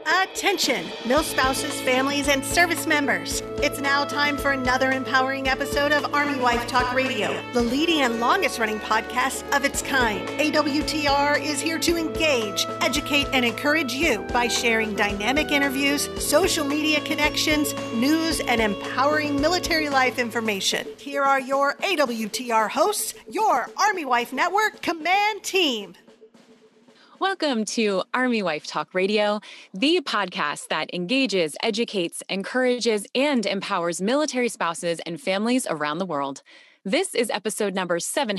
Attention, milspouses, families, and service members. It's now time for another empowering episode of Army Wife Talk Radio, the leading and longest running podcast of its kind. AWTR is here to engage, educate, and encourage you by sharing dynamic interviews, social media connections, news, and empowering military life information. Here are your AWTR hosts, your Army Wife Network Command Team. Welcome to Army Wife Talk Radio, the podcast that engages, educates, encourages, and empowers military spouses and families around the world. This is episode number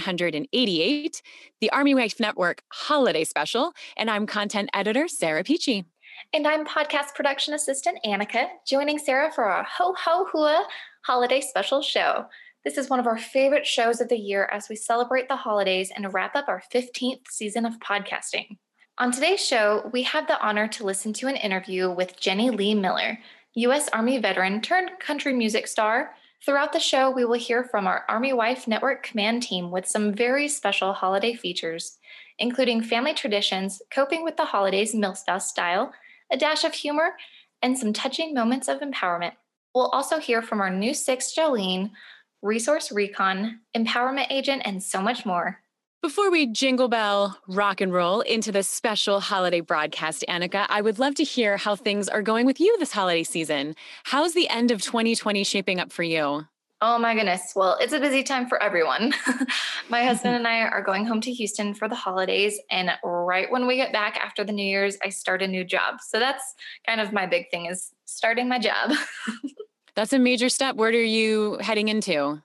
788, the Army Wife Network Holiday Special, and I'm content editor Sarah Peachy. And I'm podcast production assistant Annika, joining Sarah for our Ho Ho Hua Holiday Special show. This is one of our favorite shows of the year as we celebrate the holidays and wrap up our 15th season of podcasting. On today's show, we have the honor to listen to an interview with Jenny Lee Miller, U.S. Army veteran turned country music star. Throughout the show, we will hear from our Army Wife Network Command Team with some very special holiday features, including family traditions, coping with the holidays milspouse style, a dash of humor, and some touching moments of empowerment. We'll also hear from our new six, Jolene, resource recon, empowerment agent, and so much more. Before we jingle bell, rock and roll into this special holiday broadcast, Annika, I would love to hear how things are going with you this holiday season. How's the end of 2020 shaping up for you? Oh my goodness. Well, it's a busy time for everyone. My husband and I are going home to Houston for the holidays. And right when we get back after the New Year's, I start a new job. So that's kind of my big thing, is starting my job. That's a major step. Where are you heading into?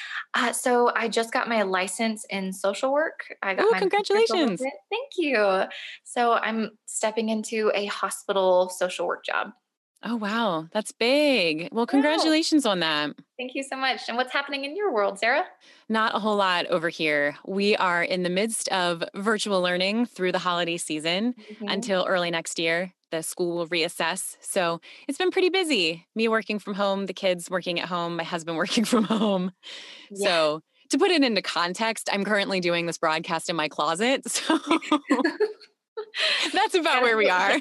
So I just got my license in social work. Congratulations. Thank you. So I'm stepping into a hospital social work job. Oh, wow. That's big. Well, congratulations on that. Thank you so much. And what's happening in your world, Sarah? Not a whole lot over here. We are in the midst of virtual learning through the holiday season until early next year. The school will reassess. So it's been pretty busy. Me working from home, the kids working at home, my husband working from home. Yeah. So to put it into context, I'm currently doing this broadcast in my closet. So that's about where we are.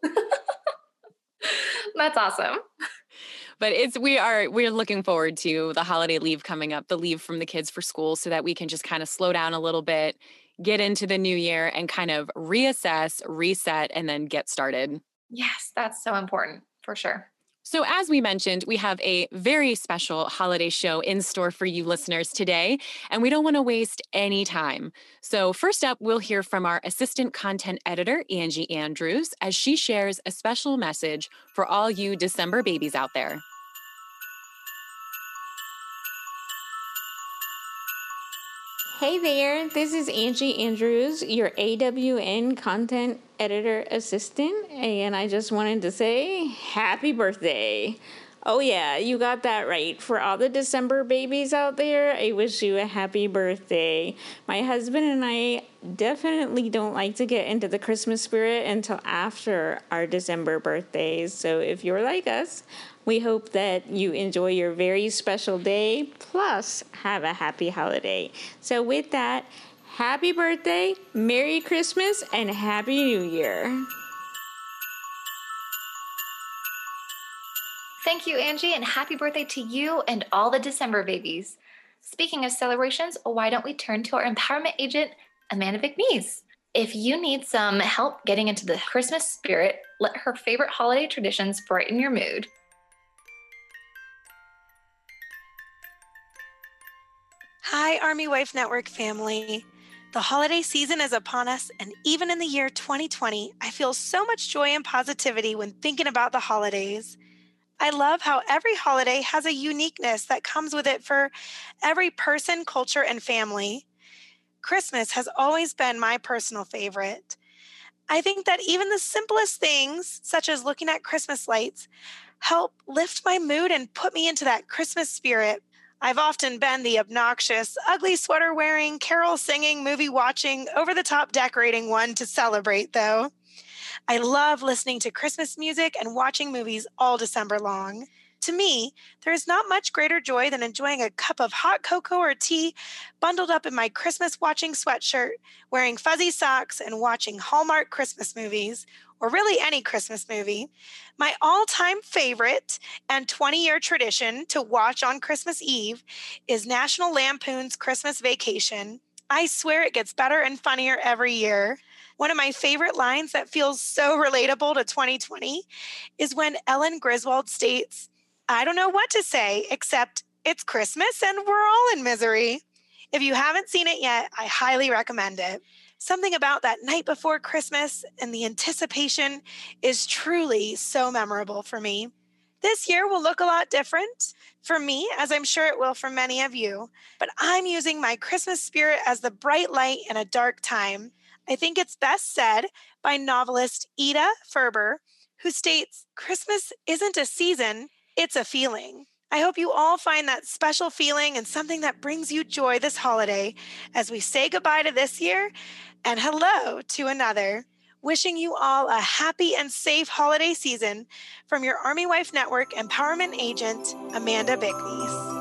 That's awesome. But we're looking forward to the holiday leave coming up, the leave from the kids for school, so that we can just kind of slow down a little bit, get into the new year and kind of reassess, reset, and then get started. Yes, that's so important for sure. So as we mentioned, we have a very special holiday show in store for you listeners today, and we don't want to waste any time. So first up, we'll hear from our assistant content editor, Angie Andrews, as she shares a special message for all you December babies out there. Hey there, this is Angie Andrews, your AWN content editor assistant, and I just wanted to say happy birthday. Oh yeah, you got that right. For all the December babies out there, I wish you a happy birthday. My husband and I definitely don't like to get into the Christmas spirit until after our December birthdays, so if you're like us, we hope that you enjoy your very special day, plus have a happy holiday. So with that, happy birthday, Merry Christmas, and Happy New Year. Thank you, Angie, and happy birthday to you and all the December babies. Speaking of celebrations, why don't we turn to our empowerment agent, Amanda McNeese? If you need some help getting into the Christmas spirit, let her favorite holiday traditions brighten your mood. Hi, Army Wife Network family. The holiday season is upon us, and even in the year 2020, I feel so much joy and positivity when thinking about the holidays. I love how every holiday has a uniqueness that comes with it for every person, culture, and family. Christmas has always been my personal favorite. I think that even the simplest things, such as looking at Christmas lights, help lift my mood and put me into that Christmas spirit. I've often been the obnoxious, ugly sweater wearing, carol singing, movie watching, over the top decorating one to celebrate, though. I love listening to Christmas music and watching movies all December long. To me, there is not much greater joy than enjoying a cup of hot cocoa or tea, bundled up in my Christmas watching sweatshirt, wearing fuzzy socks and watching Hallmark Christmas movies, or really any Christmas movie. My all-time favorite and 20-year tradition to watch on Christmas Eve is National Lampoon's Christmas Vacation. I swear it gets better and funnier every year. One of my favorite lines that feels so relatable to 2020 is when Ellen Griswold states, "I don't know what to say except it's Christmas and we're all in misery." If you haven't seen it yet, I highly recommend it. Something about that night before Christmas and the anticipation is truly so memorable for me. This year will look a lot different for me, as I'm sure it will for many of you, but I'm using my Christmas spirit as the bright light in a dark time. I think it's best said by novelist Ida Ferber, who states, "Christmas isn't a season, it's a feeling." I hope you all find that special feeling and something that brings you joy this holiday as we say goodbye to this year and hello to another. Wishing you all a happy and safe holiday season from your Army Wife Network Empowerment Agent, Amanda Bickness.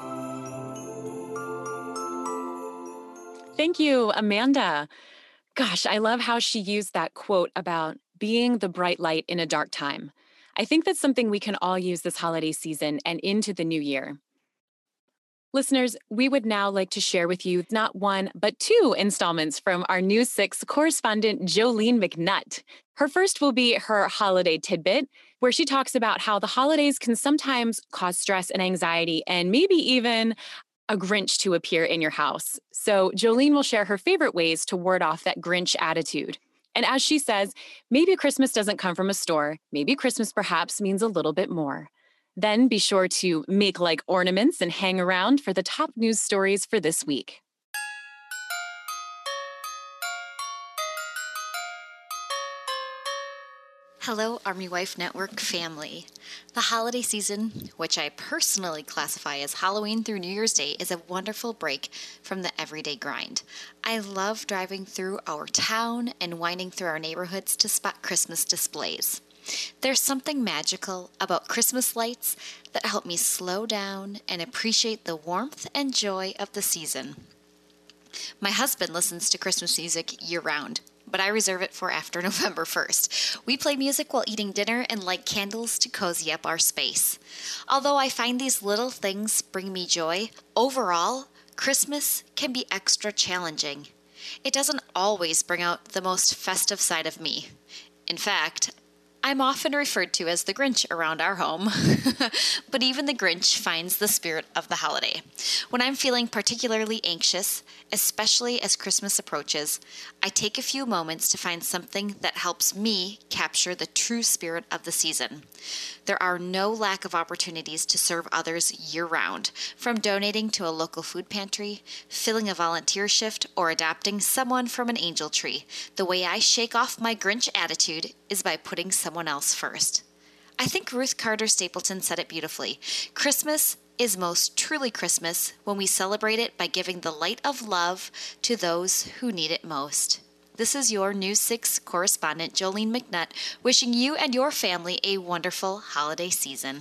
Thank you, Amanda. Gosh, I love how she used that quote about being the bright light in a dark time. I think that's something we can all use this holiday season and into the new year. Listeners, we would now like to share with you not one, but two installments from our News 6 correspondent, Jolene McNutt. Her first will be her holiday tidbit, where she talks about how the holidays can sometimes cause stress and anxiety and maybe even a Grinch to appear in your house. So Jolene will share her favorite ways to ward off that Grinch attitude. And as she says, maybe Christmas doesn't come from a store. Maybe Christmas perhaps means a little bit more. Then be sure to make like ornaments and hang around for the top news stories for this week. Hello, Army Wife Network family. The holiday season, which I personally classify as Halloween through New Year's Day, is a wonderful break from the everyday grind. I love driving through our town and winding through our neighborhoods to spot Christmas displays. There's something magical about Christmas lights that help me slow down and appreciate the warmth and joy of the season. My husband listens to Christmas music year-round, but I reserve it for after November 1st. We play music while eating dinner and light candles to cozy up our space. Although I find these little things bring me joy, overall, Christmas can be extra challenging. It doesn't always bring out the most festive side of me. In fact, I'm often referred to as the Grinch around our home, but even the Grinch finds the spirit of the holiday. When I'm feeling particularly anxious, especially as Christmas approaches, I take a few moments to find something that helps me capture the true spirit of the season. There are no lack of opportunities to serve others year-round, from donating to a local food pantry, filling a volunteer shift, or adopting someone from an angel tree. The way I shake off my Grinch attitude is by putting someone else first. I think Ruth Carter Stapleton said it beautifully. Christmas is most truly Christmas when we celebrate it by giving the light of love to those who need it most. This is your News 6 correspondent, Jolene McNutt, wishing you and your family a wonderful holiday season.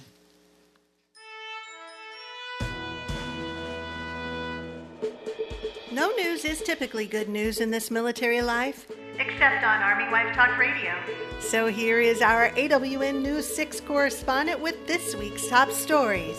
No news is typically good news in this military life, except on Army Wife Talk Radio. So here is our AWN News 6 correspondent with this week's top stories.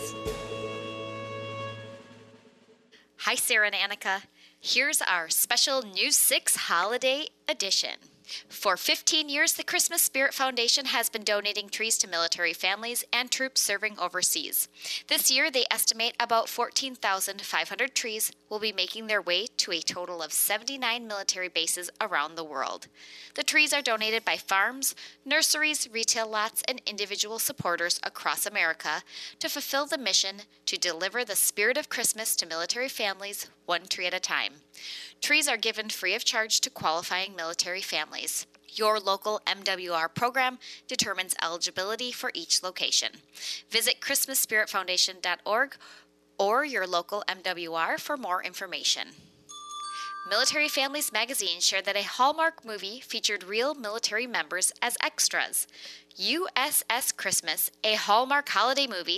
Hi, Sarah and Annika. Here's our special News 6 Holiday Edition. For 15 years, the Christmas Spirit Foundation has been donating trees to military families and troops serving overseas. This year, they estimate about 14,500 trees will be making their way to a total of 79 military bases around the world. The trees are donated by farms, nurseries, retail lots, and individual supporters across America to fulfill the mission to deliver the spirit of Christmas to military families one tree at a time. Trees are given free of charge to qualifying military families. Your local MWR program determines eligibility for each location. Visit ChristmasSpiritFoundation.org or your local MWR for more information. Military Families Magazine shared that a Hallmark movie featured real military members as extras. USS Christmas, a Hallmark holiday movie,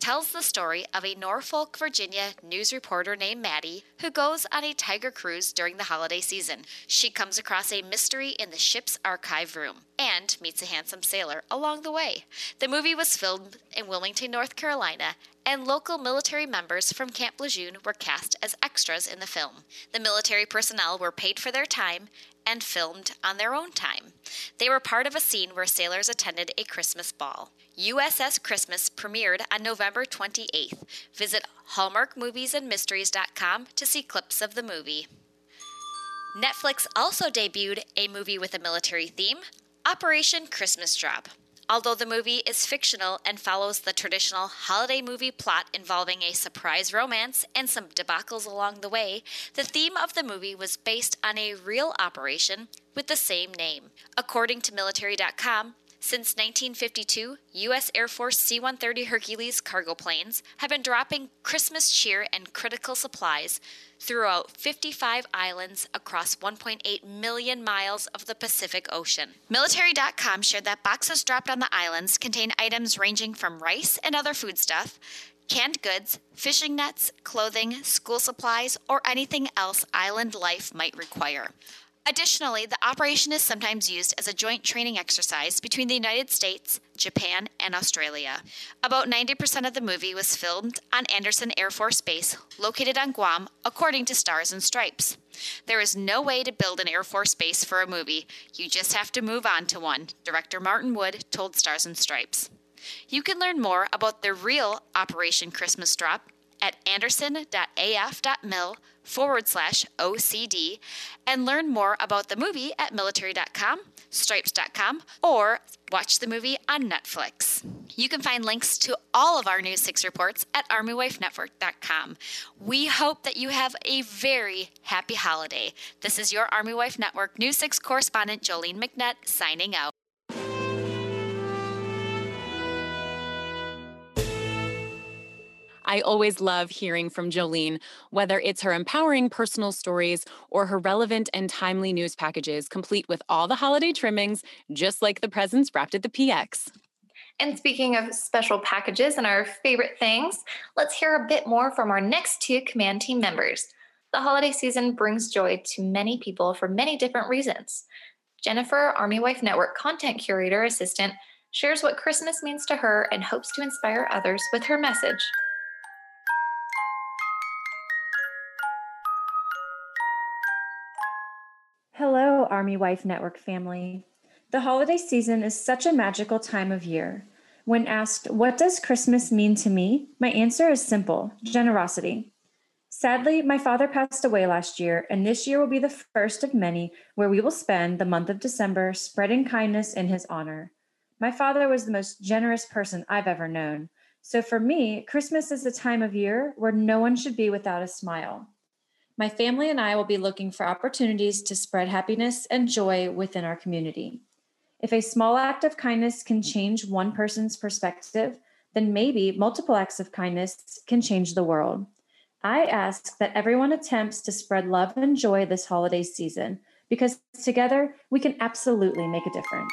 tells the story of a Norfolk, Virginia news reporter named Maddie who goes on a tiger cruise during the holiday season. She comes across a mystery in the ship's archive room and meets a handsome sailor along the way. The movie was filmed in Wilmington, North Carolina, and local military members from Camp Lejeune were cast as extras in the film. The military personnel were paid for their time and filmed on their own time. They were part of a scene where sailors attended a Christmas ball. USS Christmas premiered on November 28th. Visit hallmarkmoviesandmysteries.com to see clips of the movie. Netflix also debuted a movie with a military theme, Operation Christmas Drop. Although the movie is fictional and follows the traditional holiday movie plot involving a surprise romance and some debacles along the way, the theme of the movie was based on a real operation with the same name. According to military.com, since 1952, U.S. Air Force C-130 Hercules cargo planes have been dropping Christmas cheer and critical supplies throughout 55 islands across 1.8 million miles of the Pacific Ocean. Military.com shared that boxes dropped on the islands contain items ranging from rice and other foodstuff, canned goods, fishing nets, clothing, school supplies, or anything else island life might require. Additionally, the operation is sometimes used as a joint training exercise between the United States, Japan, and Australia. About 90% of the movie was filmed on Andersen Air Force Base, located on Guam, according to Stars and Stripes. There is no way to build an Air Force base for a movie. You just have to move on to one, director Martin Wood told Stars and Stripes. You can learn more about the real Operation Christmas Drop at anderson.af.mil/OCD and learn more about the movie at military.com, stripes.com, or watch the movie on Netflix. You can find links to all of our News 6 reports at armywifenetwork.com. We hope that you have a very happy holiday. This is your Army Wife Network News 6 correspondent Jolene McNett signing out. I always love hearing from Jolene, whether it's her empowering personal stories or her relevant and timely news packages, complete with all the holiday trimmings, just like the presents wrapped at the PX. And speaking of special packages and our favorite things, let's hear a bit more from our next two command team members. The holiday season brings joy to many people for many different reasons. Jennifer, Army Wife Network Content Curator Assistant, shares what Christmas means to her and hopes to inspire others with her message. Hello, Army Wife Network family. The holiday season is such a magical time of year. When asked, what does Christmas mean to me? My answer is simple: generosity. Sadly, my father passed away last year, and this year will be the first of many where we will spend the month of December spreading kindness in his honor. My father was the most generous person I've ever known. So for me, Christmas is a time of year where no one should be without a smile. My family and I will be looking for opportunities to spread happiness and joy within our community. If a small act of kindness can change one person's perspective, then maybe multiple acts of kindness can change the world. I ask that everyone attempts to spread love and joy this holiday season, because together we can absolutely make a difference.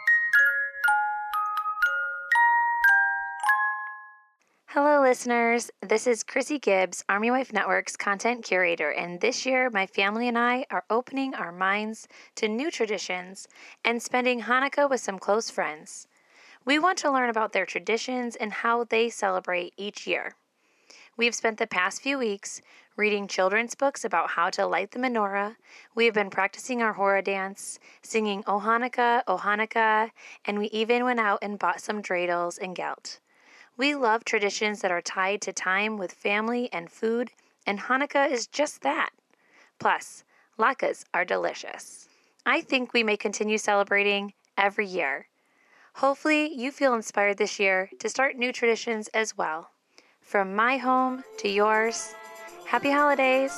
Hello, listeners. This is Chrissy Gibbs, Army Wife Network's content curator, and this year my family and I are opening our minds to new traditions and spending Hanukkah with some close friends. We want to learn about their traditions and how they celebrate each year. We've spent the past few weeks reading children's books about how to light the menorah. We have been practicing our Hora dance, singing O Hanukkah, and we even went out and bought some dreidels and gelt. We love traditions that are tied to time with family and food, and Hanukkah is just that. Plus, latkes are delicious. I think we may continue celebrating every year. Hopefully, you feel inspired this year to start new traditions as well. From my home to yours, happy holidays!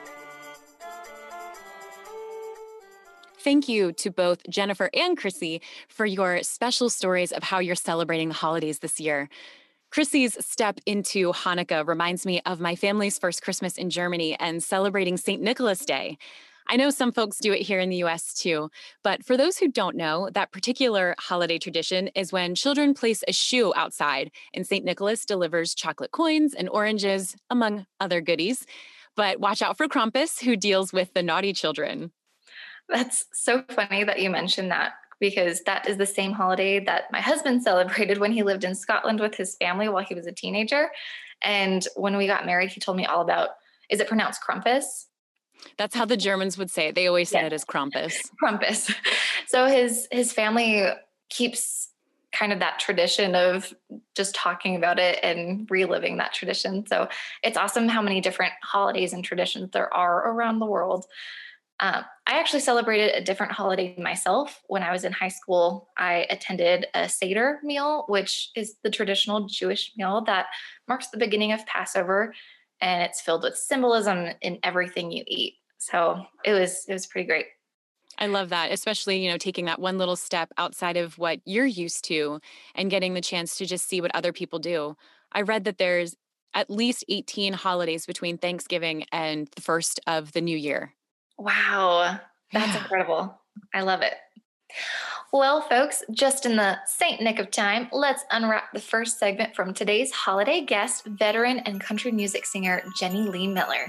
Thank you to both Jennifer and Chrissy for your special stories of how you're celebrating the holidays this year. Chrissy's step into Hanukkah reminds me of my family's first Christmas in Germany and celebrating St. Nicholas Day. I know some folks do it here in the US too, but for those who don't know, that particular holiday tradition is when children place a shoe outside and St. Nicholas delivers chocolate coins and oranges, among other goodies. But watch out for Krampus, who deals with the naughty children. That's so funny that you mentioned that, because that is the same holiday that my husband celebrated when he lived in Scotland with his family while he was a teenager. And when we got married, he told me all about, is it pronounced Krampus? That's how the Germans would say it. They always said it as Krampus. Krampus. So his family keeps kind of that tradition of just talking about it and reliving that tradition. So it's awesome how many different holidays and traditions there are around the world. I actually celebrated a different holiday myself. When I was in high school, I attended a Seder meal, which is the traditional Jewish meal that marks the beginning of Passover, and it's filled with symbolism in everything you eat. So it was pretty great. I love that, especially, taking that one little step outside of what you're used to and getting the chance to just see what other people do. I read that there's at least 18 holidays between Thanksgiving and the first of the new year. Wow, that's incredible. I love it. Well, folks, just in the Saint nick of time, let's unwrap the first segment from today's holiday guest, veteran and country music singer Jenny Lee Miller.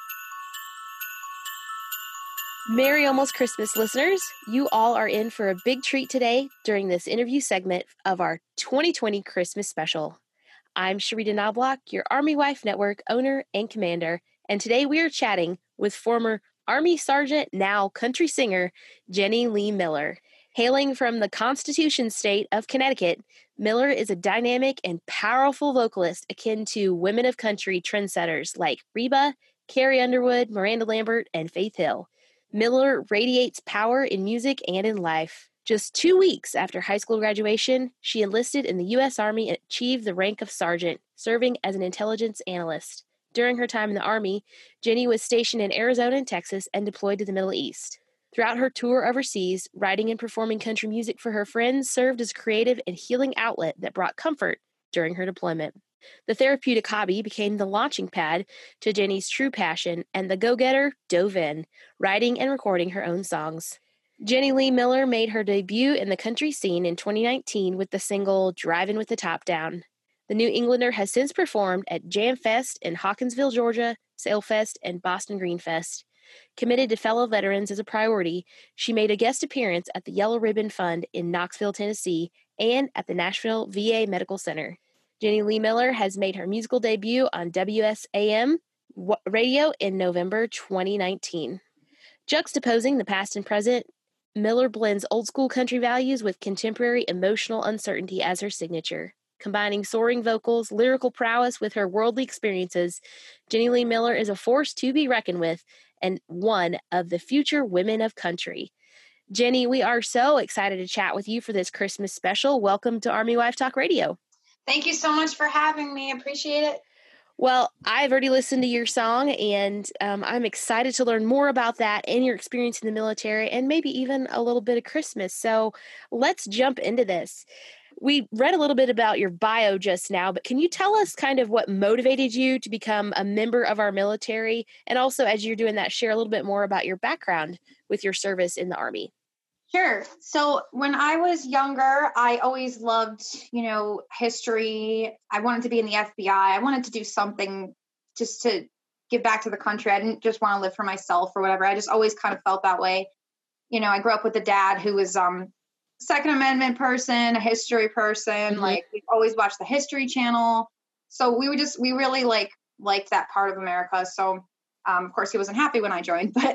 Merry Almost Christmas, listeners. You all are in for a big treat today during this interview segment of our 2020 Christmas special. I'm Sharita Knobloch, your Army Wife Network owner and commander, and today we are chatting with former Army Sergeant, now country singer, Jenny Lee Miller. Hailing from the Constitution state of Connecticut, Miller is a dynamic and powerful vocalist akin to women of country trendsetters like Reba, Carrie Underwood, Miranda Lambert, and Faith Hill. Miller radiates power in music and in life. Just 2 weeks after high school graduation, she enlisted in the U.S. Army and achieved the rank of sergeant, serving as an intelligence analyst. During her time in the Army, Jenny was stationed in Arizona and Texas and deployed to the Middle East. Throughout her tour overseas, writing and performing country music for her friends served as a creative and healing outlet that brought comfort during her deployment. The therapeutic hobby became the launching pad to Jenny's true passion, and the go-getter dove in, writing and recording her own songs. Jenny Lee Miller made her debut in the country scene in 2019 with the single Drivin' with the Top Down. The New Englander has since performed at Jam Fest in Hawkinsville, Georgia, Sailfest, and Boston Green Fest. Committed to fellow veterans as a priority, she made a guest appearance at the Yellow Ribbon Fund in Knoxville, Tennessee, and at the Nashville VA Medical Center. Jenny Lee Miller has made her musical debut on WSAM radio in November 2019. Juxtaposing the past and present, Miller blends old-school country values with contemporary emotional uncertainty as her signature. Combining soaring vocals, lyrical prowess with her worldly experiences, Jenny Lee Miller is a force to be reckoned with and one of the future women of country. Jenny, we are so excited to chat with you for this Christmas special. Welcome to Army Wife Talk Radio. Thank you so much for having me. Appreciate it. Well, I've already listened to your song, and I'm excited to learn more about that and your experience in the military and maybe even a little bit of Christmas. So let's jump into this. We read a little bit about your bio just now, but can you tell us kind of what motivated you to become a member of our military? And also, as you're doing that, share a little bit more about your background with your service in the Army. Sure. So when I was younger, I always loved, history. I wanted to be in the FBI. I wanted to do something just to give back to the country. I didn't just want to live for myself or whatever. I just always kind of felt that way. I grew up with a dad who was Second Amendment person, a history person. Mm-hmm. Like we always watched the History Channel. So we really liked that part of America. So of course he wasn't happy when I joined, but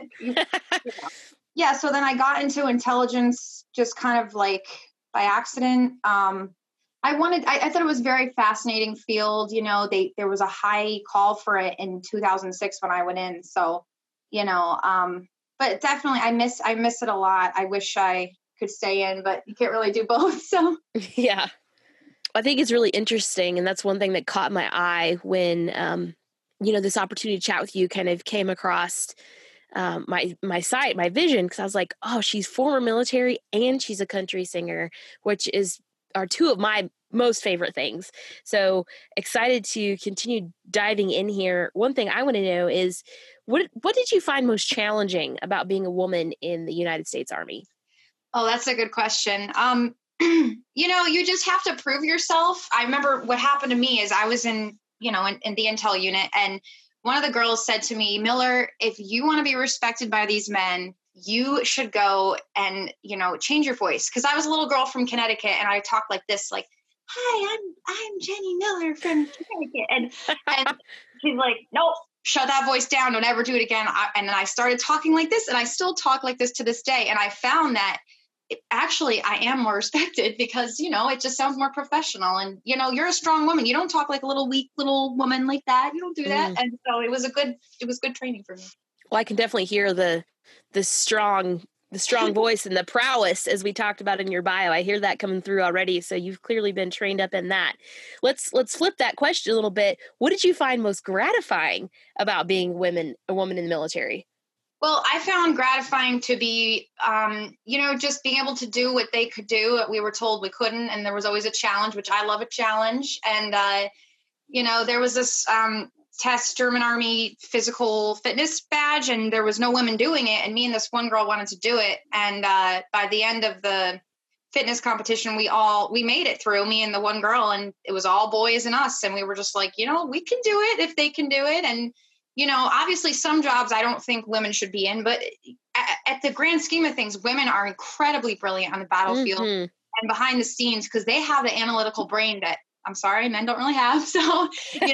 yeah. So then I got into intelligence just kind of like by accident. I thought it was a very fascinating field. There was a high call for it in 2006 when I went in. So, but definitely I miss it a lot. I wish I could stay in, but you can't really do both. So yeah, I think it's really interesting. And that's one thing that caught my eye when, this opportunity to chat with you kind of came across my sight, my vision, because I was like, oh, she's former military and she's a country singer, which are two of my most favorite things. So excited to continue diving in here. One thing I want to know is what did you find most challenging about being a woman in the United States Army? Oh, that's a good question. You just have to prove yourself. I remember what happened to me is I was in the intel unit, and one of the girls said to me, Miller, if you want to be respected by these men, you should go and, change your voice. Cause I was a little girl from Connecticut and I talked like this, like, hi, I'm Jenny Miller from Connecticut. And she's like, nope, shut that voice down. Don't ever do it again. And then I started talking like this, and I still talk like this to this day. And I found that actually I am more respected because, it just sounds more professional. And, you're a strong woman. You don't talk like a little weak little woman like that. You don't do that. And so it was good training for me. Well, I can definitely hear the strong voice and the prowess, as we talked about in your bio. I hear that coming through already. So you've clearly been trained up in that. Let's flip that question a little bit. What did you find most gratifying about being a woman in the military? Well, I found gratifying to be, just being able to do what they could do. We were told we couldn't, and there was always a challenge, which I love a challenge. And, there was this test, German Army physical fitness badge, and there was no women doing it. And me and this one girl wanted to do it. And by the end of the fitness competition, we made it through, me and the one girl, and it was all boys and us. And we were just like, we can do it if they can do it. And, obviously some jobs I don't think women should be in, but at the grand scheme of things, women are incredibly brilliant on the battlefield and behind the scenes because they have the analytical brain that, I'm sorry, men don't really have. So,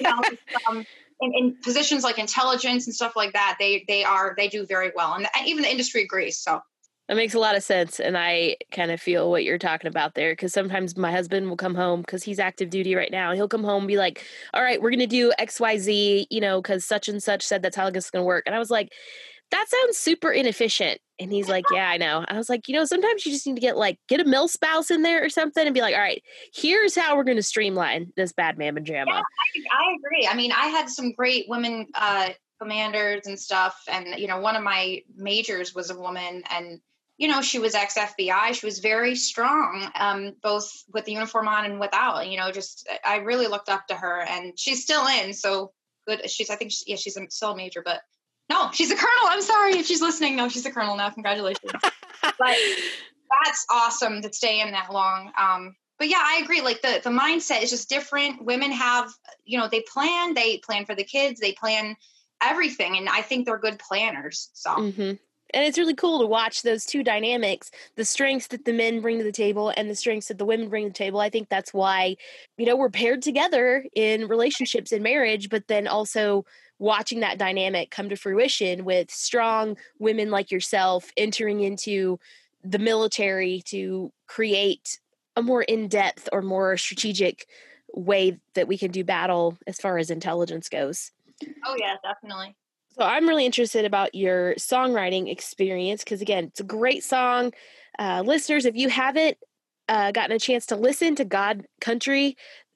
in positions like intelligence and stuff like that, they do very well. And even the industry agrees. So that makes a lot of sense. And I kind of feel what you're talking about there, because sometimes my husband will come home because he's active duty right now. And he'll come home and be like, all right, we're going to do XYZ, because such and such said that's how this is going to work. And I was like, that sounds super inefficient. And he's like, yeah, I know. I was like, sometimes you just need to get a mill spouse in there or something and be like, all right, here's how we're going to streamline this bad mamma jamma. Yeah, I agree. I mean, I had some great women commanders and stuff. And, one of my majors was a woman, and, she was ex-FBI. She was very strong, both with the uniform on and without, I really looked up to her, and she's still in. So good. She's still a major, but no, she's a colonel. I'm sorry if she's listening. No, she's a colonel now. Congratulations. But that's awesome to stay in that long. But yeah, I agree. Like the mindset is just different. Women have, they plan for the kids, they plan everything. And I think they're good planners. So. And it's really cool to watch those two dynamics, the strengths that the men bring to the table and the strengths that the women bring to the table. I think that's why, we're paired together in relationships and marriage, but then also watching that dynamic come to fruition with strong women like yourself entering into the military to create a more in-depth or more strategic way that we can do battle as far as intelligence goes. Oh yeah, definitely. So I'm really interested about your songwriting experience because, again, it's a great song. Listeners, if you haven't gotten a chance to listen to God Country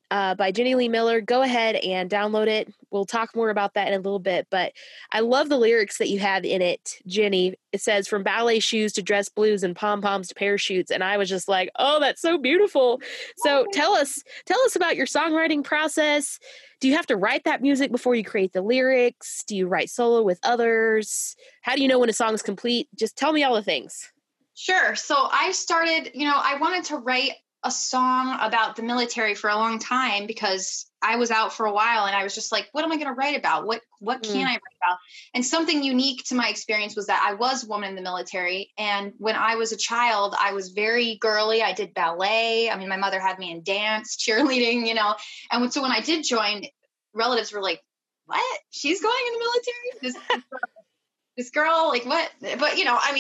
by Jenny Lee Miller, go ahead and download it. We'll talk more about that in a little bit. But I love the lyrics that you have in it, Jenny. It says, from ballet shoes to dress blues and pom-poms to parachutes. And I was just like, oh, that's so beautiful. So tell us about your songwriting process. Do you have to write that music before you create the lyrics? Do you write solo with others? How do you know when a song is complete? Just tell me all the things. Sure. So I started, I wanted to write a song about the military for a long time because I was out for a while and I was just like, what am I going to write about? What can I write about? And something unique to my experience was that I was a woman in the military. And when I was a child, I was very girly. I did ballet. I mean, my mother had me in dance, cheerleading, And so when I did join, relatives were like, what? She's going in the military? This girl, like what? But,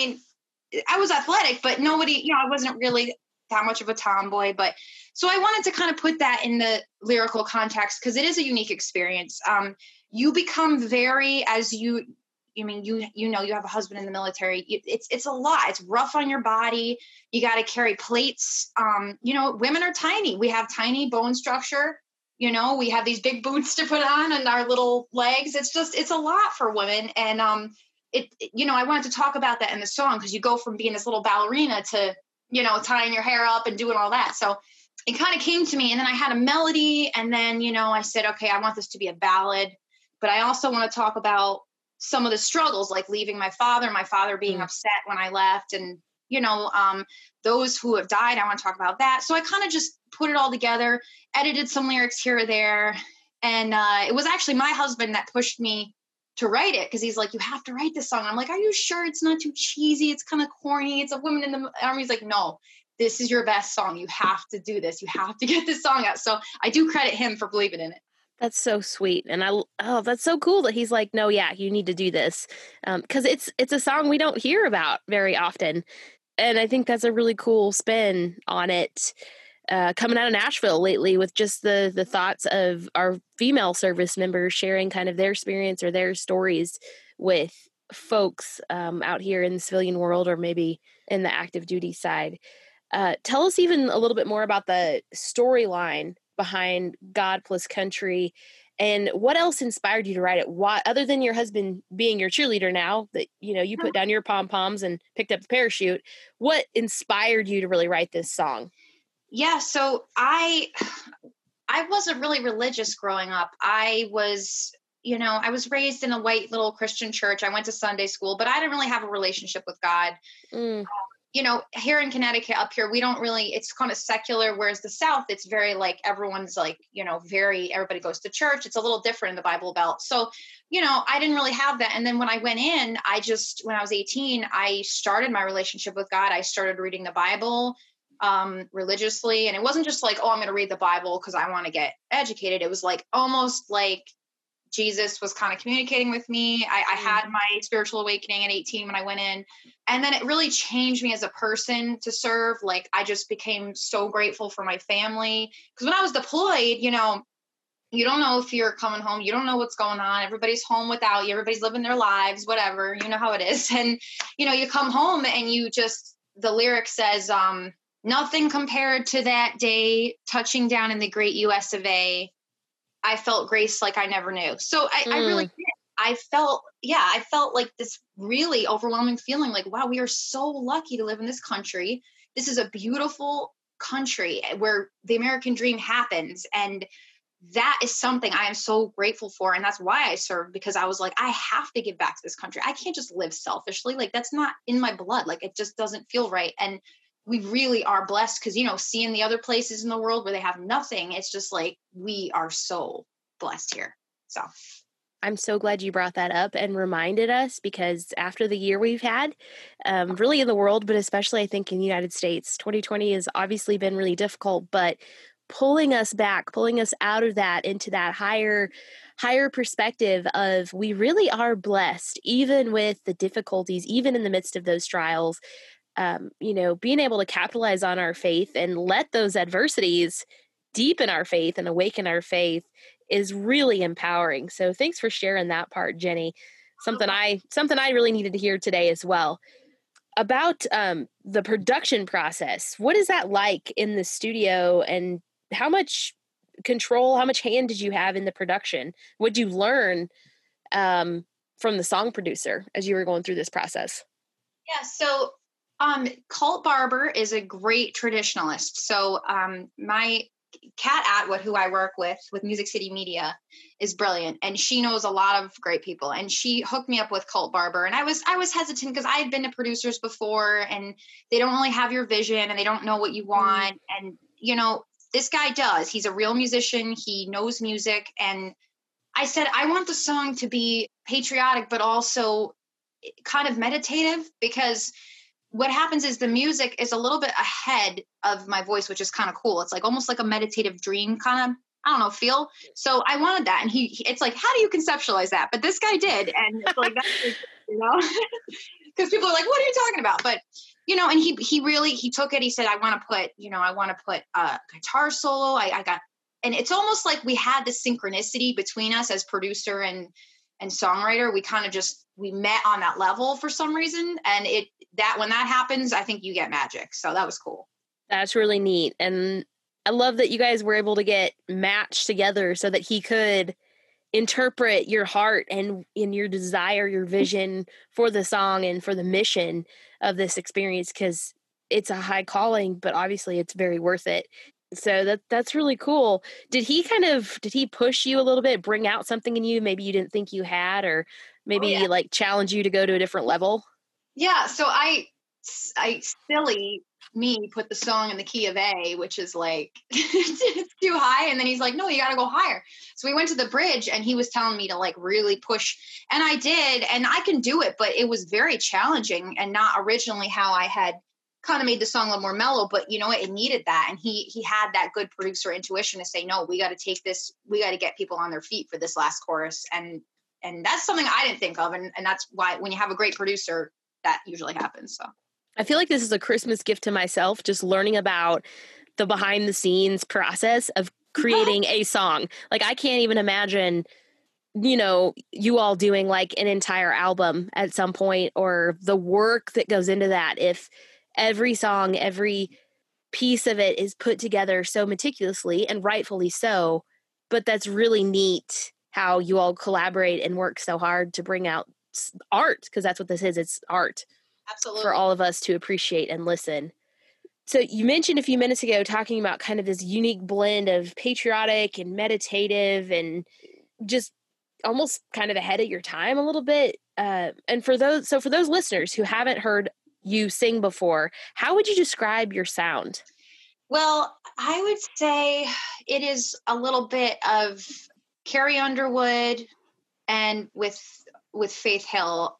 I was athletic, but nobody, I wasn't really that much of a tomboy, but so I wanted to kind of put that in the lyrical context because it is a unique experience. You become very, as you have a husband in the military. It's a lot. It's rough on your body. You got to carry plates. Women are tiny. We have tiny bone structure. We have these big boots to put on and our little legs. It's a lot for women. And I wanted to talk about that in the song because you go from being this little ballerina to tying your hair up and doing all that. So it kind of came to me, and then I had a melody, and then, I said, okay, I want this to be a ballad, but I also want to talk about some of the struggles, like leaving my father being upset when I left, and, those who have died, I want to talk about that. So I kind of just put it all together, edited some lyrics here or there. And it was actually my husband that pushed me to write it, because he's like, you have to write this song. I'm like, are you sure it's not too cheesy? It's kind of corny. It's a woman in the army. He's like, no, this is your best song. You have to do this. You have to get this song out. So I do credit him for believing in it. That's so sweet. And that's so cool that he's like, no, yeah, you need to do this. Because it's a song we don't hear about very often. And I think that's a really cool spin on it, coming out of Nashville lately, with just the thoughts of our female service members sharing kind of their experience or their stories with folks out here in the civilian world, or maybe in the active duty side. Tell us even a little bit more about the storyline behind God Plus Country, and what else inspired you to write it? Why, other than your husband being your cheerleader now, that, you put down your pom-poms and picked up the parachute, what inspired you to really write this song? Yeah, so I wasn't really religious growing up. I was raised in a white little Christian church. I went to Sunday school, but I didn't really have a relationship with God. Here in Connecticut, up here, we don't really, it's kind of secular, whereas the South, it's very like, everyone's like, everybody goes to church. It's a little different in the Bible Belt. So, I didn't really have that. And then when I went in, when I was 18, I started my relationship with God. I started reading the Bible religiously. And it wasn't just like, oh, I'm going to read the Bible because I want to get educated. It was like, almost like Jesus was kind of communicating with me. I had my spiritual awakening at 18 when I went in, and then it really changed me as a person to serve. Like, I just became so grateful for my family, because when I was deployed, you don't know if you're coming home. You don't know what's going on. Everybody's home without you. Everybody's living their lives, whatever, you know how it is. And, you come home and the lyric says, nothing compared to that day, touching down in the great US of A. I felt grace like I never knew. So I really did. I felt like this really overwhelming feeling like, wow, we are so lucky to live in this country. This is a beautiful country where the American dream happens. And that is something I am so grateful for. And that's why I serve, because I was like, I have to give back to this country. I can't just live selfishly. Like, that's not in my blood. Like, it just doesn't feel right. And we really are blessed, because, seeing the other places in the world where they have nothing, it's just like, we are so blessed here. So I'm so glad you brought that up and reminded us, because after the year we've had, really in the world, but especially I think in the United States, 2020 has obviously been really difficult, but pulling us out of that into that higher perspective of, we really are blessed, even with the difficulties, even in the midst of those trials. Being able to capitalize on our faith and let those adversities deepen our faith and awaken our faith is really empowering. So thanks for sharing that part, Jenny. Something I really needed to hear today as well. About the production process, what is that like in the studio, and how much control, how much hand did you have in the production? What did you learn from the song producer as you were going through this process? Yeah, so Colt Barber is a great traditionalist. So my Kat Atwood, who I work with Music City Media, is brilliant, and she knows a lot of great people. And she hooked me up with Colt Barber, and I was hesitant because I had been to producers before, and they don't really have your vision, and they don't know what you want. And this guy does. He's a real musician. He knows music, and I said, I want the song to be patriotic, but also kind of meditative, because what happens is the music is a little bit ahead of my voice, which is kind of cool. It's like almost like a meditative dream kind of, I don't know, feel. So I wanted that. And it's like, how do you conceptualize that? But this guy did. And it's like, that's, because people are like, what are you talking about? But, and he took it. He said, I want to put a guitar solo. And it's almost like we had this synchronicity between us as producer and songwriter. We kind of we met on that level for some reason. And when that happens, I think you get magic. So that was cool. That's really neat. And I love that you guys were able to get matched together so that he could interpret your heart and in your desire, your vision for the song and for the mission of this experience, because it's a high calling, but obviously it's very worth it. So that's really cool. Did he push you a little bit, bring out something in you maybe you didn't think you had, or maybe like challenge you to go to a different level? Yeah. So I silly me put the song in the key of A, which is like it's too high. And then he's like, no, you got to go higher. So we went to the bridge and he was telling me to like really push, and I did, and I can do it, but it was very challenging and not originally how I had kind of made the song a little more mellow, but you know what, it needed that. And he had that good producer intuition to say, no, we got to take this, we got to get people on their feet for this last chorus. And that's something I didn't think of. And that's why when you have a great producer, that usually happens. So I feel like this is a Christmas gift to myself, just learning about the behind the scenes process of creating a song. Like, I can't even imagine, you know, you all doing like an entire album at some point, or the work that goes into that. If every song, every piece of it is put together so meticulously, and rightfully so, but that's really neat how you all collaborate and work so hard to bring out art, because that's what this is. It's art. Absolutely. For all of us to appreciate and listen. So you mentioned a few minutes ago talking about kind of this unique blend of patriotic and meditative and just almost kind of ahead of your time a little bit. And for those listeners who haven't heard you sing before, how would you describe your sound? Well, I would say it is a little bit of Carrie Underwood and with Faith Hill.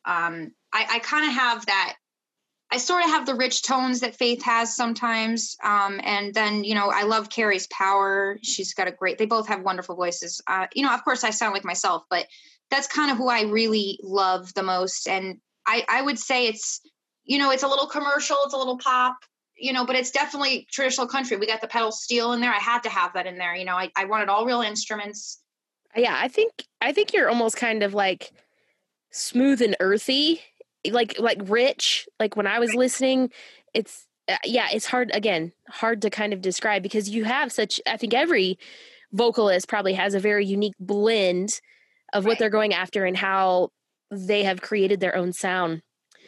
I kind of have that. I sort of have the rich tones that Faith has sometimes. And then, you know, I love Carrie's power. She's got they both have wonderful voices. You know, of course I sound like myself, but that's kind of who I really love the most. And I would say it's, you know, it's a little commercial, it's a little pop, you know, but it's definitely traditional country. We got the pedal steel in there. I had to have that in there. You know, I wanted all real instruments. Yeah. I think you're almost kind of like smooth and earthy, like rich. Like when I was listening, it's hard to kind of describe, because you have I think every vocalist probably has a very unique blend of what they're going after and how they have created their own sound.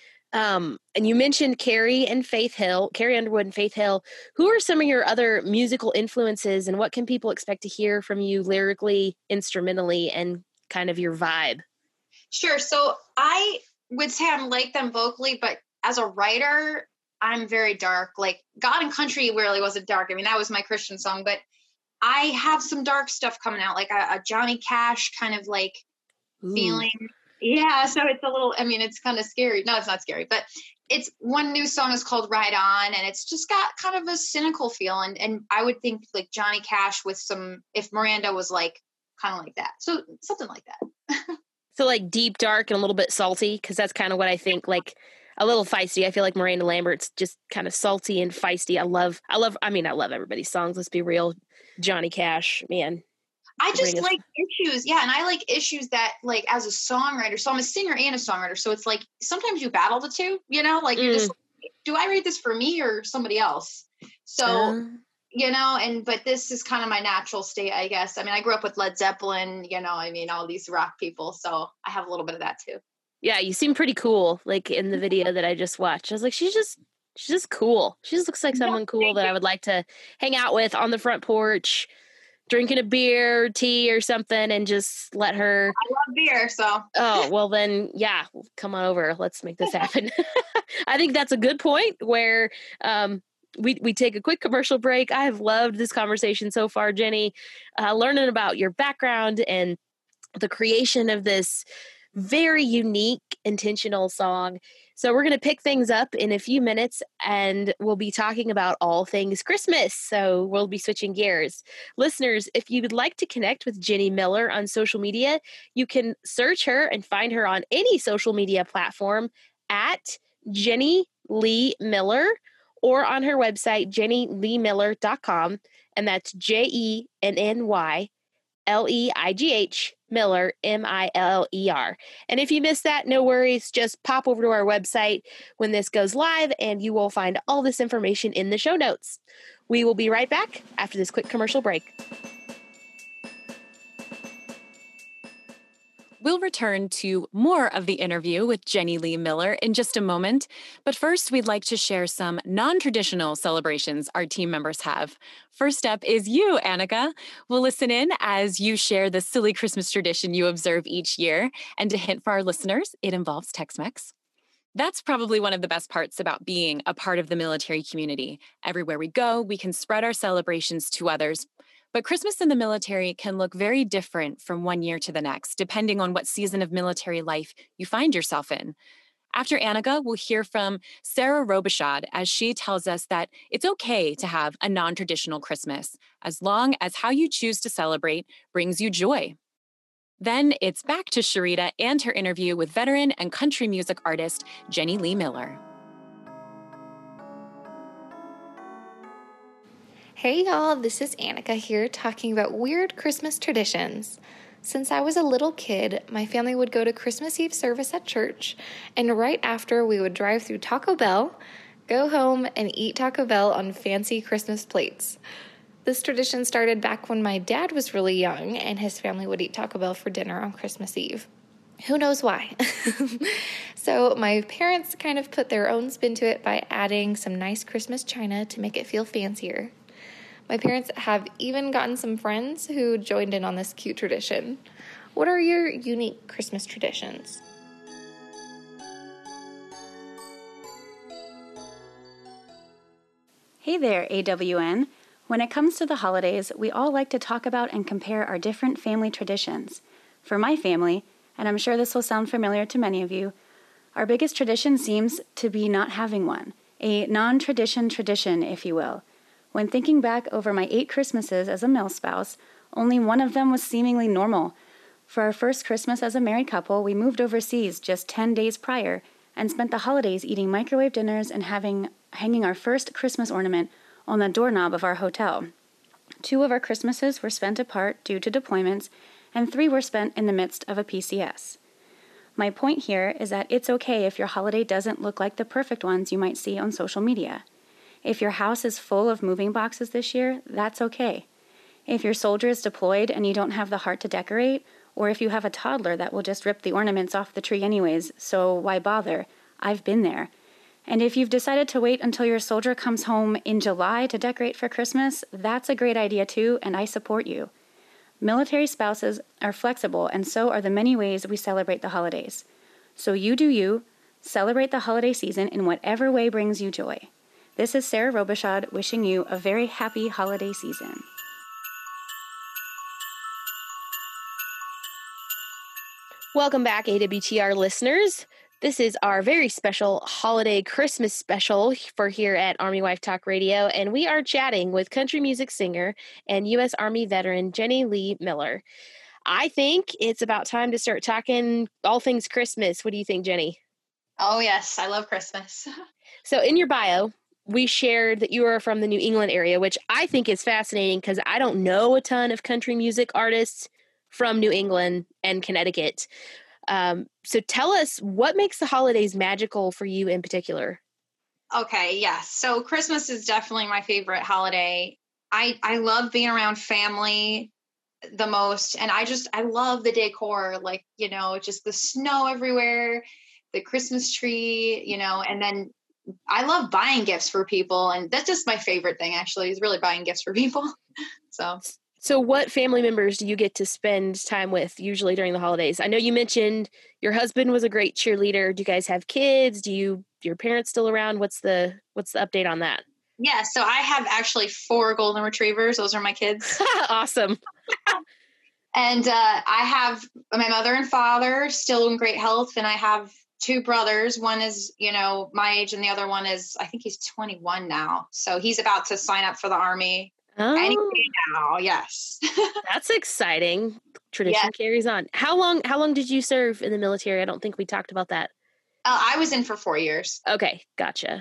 And you mentioned Carrie Underwood and Faith Hill. Who are some of your other musical influences, and what can people expect to hear from you lyrically, instrumentally, and kind of your vibe? Sure. So I would say I'm like them vocally, but as a writer, I'm very dark. Like God and Country really wasn't dark. I mean, that was my Christian song, but I have some dark stuff coming out, like a Johnny Cash kind of like feeling. Yeah. So it's a little, I mean, it's kind of scary. No, it's not scary, but it's one new song is called Ride On, and it's just got kind of a cynical feel. And I would think like Johnny Cash with if Miranda was like kind of like that. So something like that. So like deep, dark, and a little bit salty, because that's kind of what I think, like a little feisty. I feel like Miranda Lambert's just kind of salty and feisty. I love everybody's songs. Let's be real. Johnny Cash, man. I just like issues. Yeah. And I like issues that like as a songwriter, so I'm a singer and a songwriter. So it's like, sometimes you battle the two, you know, like you're just, do I write this for me or somebody else? So, you know, but this is kind of my natural state, I guess. I mean, I grew up with Led Zeppelin, you know, I mean, all these rock people. So I have a little bit of that too. Yeah. You seem pretty cool. Like in the video that I just watched, I was like, she's just cool. She just looks like someone cool that I would like to hang out with on the front porch, drinking a beer, tea or something, and just let her. I love beer, so. Oh, well then, yeah, come on over. Let's make this happen. I think that's a good point where we take a quick commercial break. I have loved this conversation so far, Jenny, learning about your background and the creation of this very unique, intentional song. So we're going to pick things up in a few minutes, and we'll be talking about all things Christmas. So we'll be switching gears. Listeners, if you would like to connect with Jenny Miller on social media, you can search her and find her on any social media platform at Jenny Lee Miller, or on her website, jennyleemiller.com. And that's JENNYLEIGH Miller, MILLER. And if you missed that, no worries. Just pop over to our website when this goes live, and you will find all this information in the show notes. We will be right back after this quick commercial break. We'll return to more of the interview with Jenny Lee Miller in just a moment, but first we'd like to share some non-traditional celebrations our team members have. First up is you, Annika. We'll listen in as you share the silly Christmas tradition you observe each year, and to hint for our listeners, it involves Tex-Mex. That's probably one of the best parts about being a part of the military community. Everywhere we go, we can spread our celebrations to others. But Christmas in the military can look very different from one year to the next, depending on what season of military life you find yourself in. After Annika, we'll hear from Sarah Robichaud as she tells us that it's okay to have a non-traditional Christmas, as long as how you choose to celebrate brings you joy. Then it's back to Sharita and her interview with veteran and country music artist Jenny Lee Miller. Hey y'all, this is Annika here talking about weird Christmas traditions. Since I was a little kid, my family would go to Christmas Eve service at church, and right after we would drive through Taco Bell, go home, and eat Taco Bell on fancy Christmas plates. This tradition started back when my dad was really young, and his family would eat Taco Bell for dinner on Christmas Eve. Who knows why? So my parents kind of put their own spin to it by adding some nice Christmas china to make it feel fancier. My parents have even gotten some friends who joined in on this cute tradition. What are your unique Christmas traditions? Hey there, AWN. When it comes to the holidays, we all like to talk about and compare our different family traditions. For my family, and I'm sure this will sound familiar to many of you, our biggest tradition seems to be not having one, a non-tradition tradition, if you will. When thinking back over my 8 Christmases as a milspouse, only one of them was seemingly normal. For our first Christmas as a married couple, we moved overseas just 10 days prior and spent the holidays eating microwave dinners and hanging our first Christmas ornament on the doorknob of our hotel. 2 of our Christmases were spent apart due to deployments, and 3 were spent in the midst of a PCS. My point here is that it's okay if your holiday doesn't look like the perfect ones you might see on social media. If your house is full of moving boxes this year, that's okay. If your soldier is deployed and you don't have the heart to decorate, or if you have a toddler that will just rip the ornaments off the tree anyways, so why bother? I've been there. And if you've decided to wait until your soldier comes home in July to decorate for Christmas, that's a great idea too, and I support you. Military spouses are flexible, and so are the many ways we celebrate the holidays. So you do you, celebrate the holiday season in whatever way brings you joy. This is Sarah Robichaud wishing you a very happy holiday season. Welcome back, AWTR listeners. This is our very special holiday Christmas special for here at Army Wife Talk Radio, and we are chatting with country music singer and U.S. Army veteran Jenny Lee Miller. I think it's about time to start talking all things Christmas. What do you think, Jenny? Oh, yes. I love Christmas. So in your bio, we shared that you are from the New England area, which I think is fascinating because I don't know a ton of country music artists from New England and Connecticut. So tell us, what makes the holidays magical for you in particular? Okay, yes. So Christmas is definitely my favorite holiday. I love being around family the most. And I love the decor, like, just the snow everywhere, the Christmas tree, and then I love buying gifts for people. And that's just my favorite thing, actually, is really buying gifts for people. So what family members do you get to spend time with usually during the holidays? I know you mentioned your husband was a great cheerleader. Do you guys have kids? Your parents still around? What's the update on that? Yeah, so I have actually 4 golden retrievers. Those are my kids. Awesome. And I have my mother and father still in great health. And I have 2 brothers. One is, my age, and the other one is, I think he's 21 now. So he's about to sign up for the Army. Oh, any day now, yes. That's exciting. Tradition carries on. How long did you serve in the military? I don't think we talked about that. I was in for 4 years. Okay, gotcha.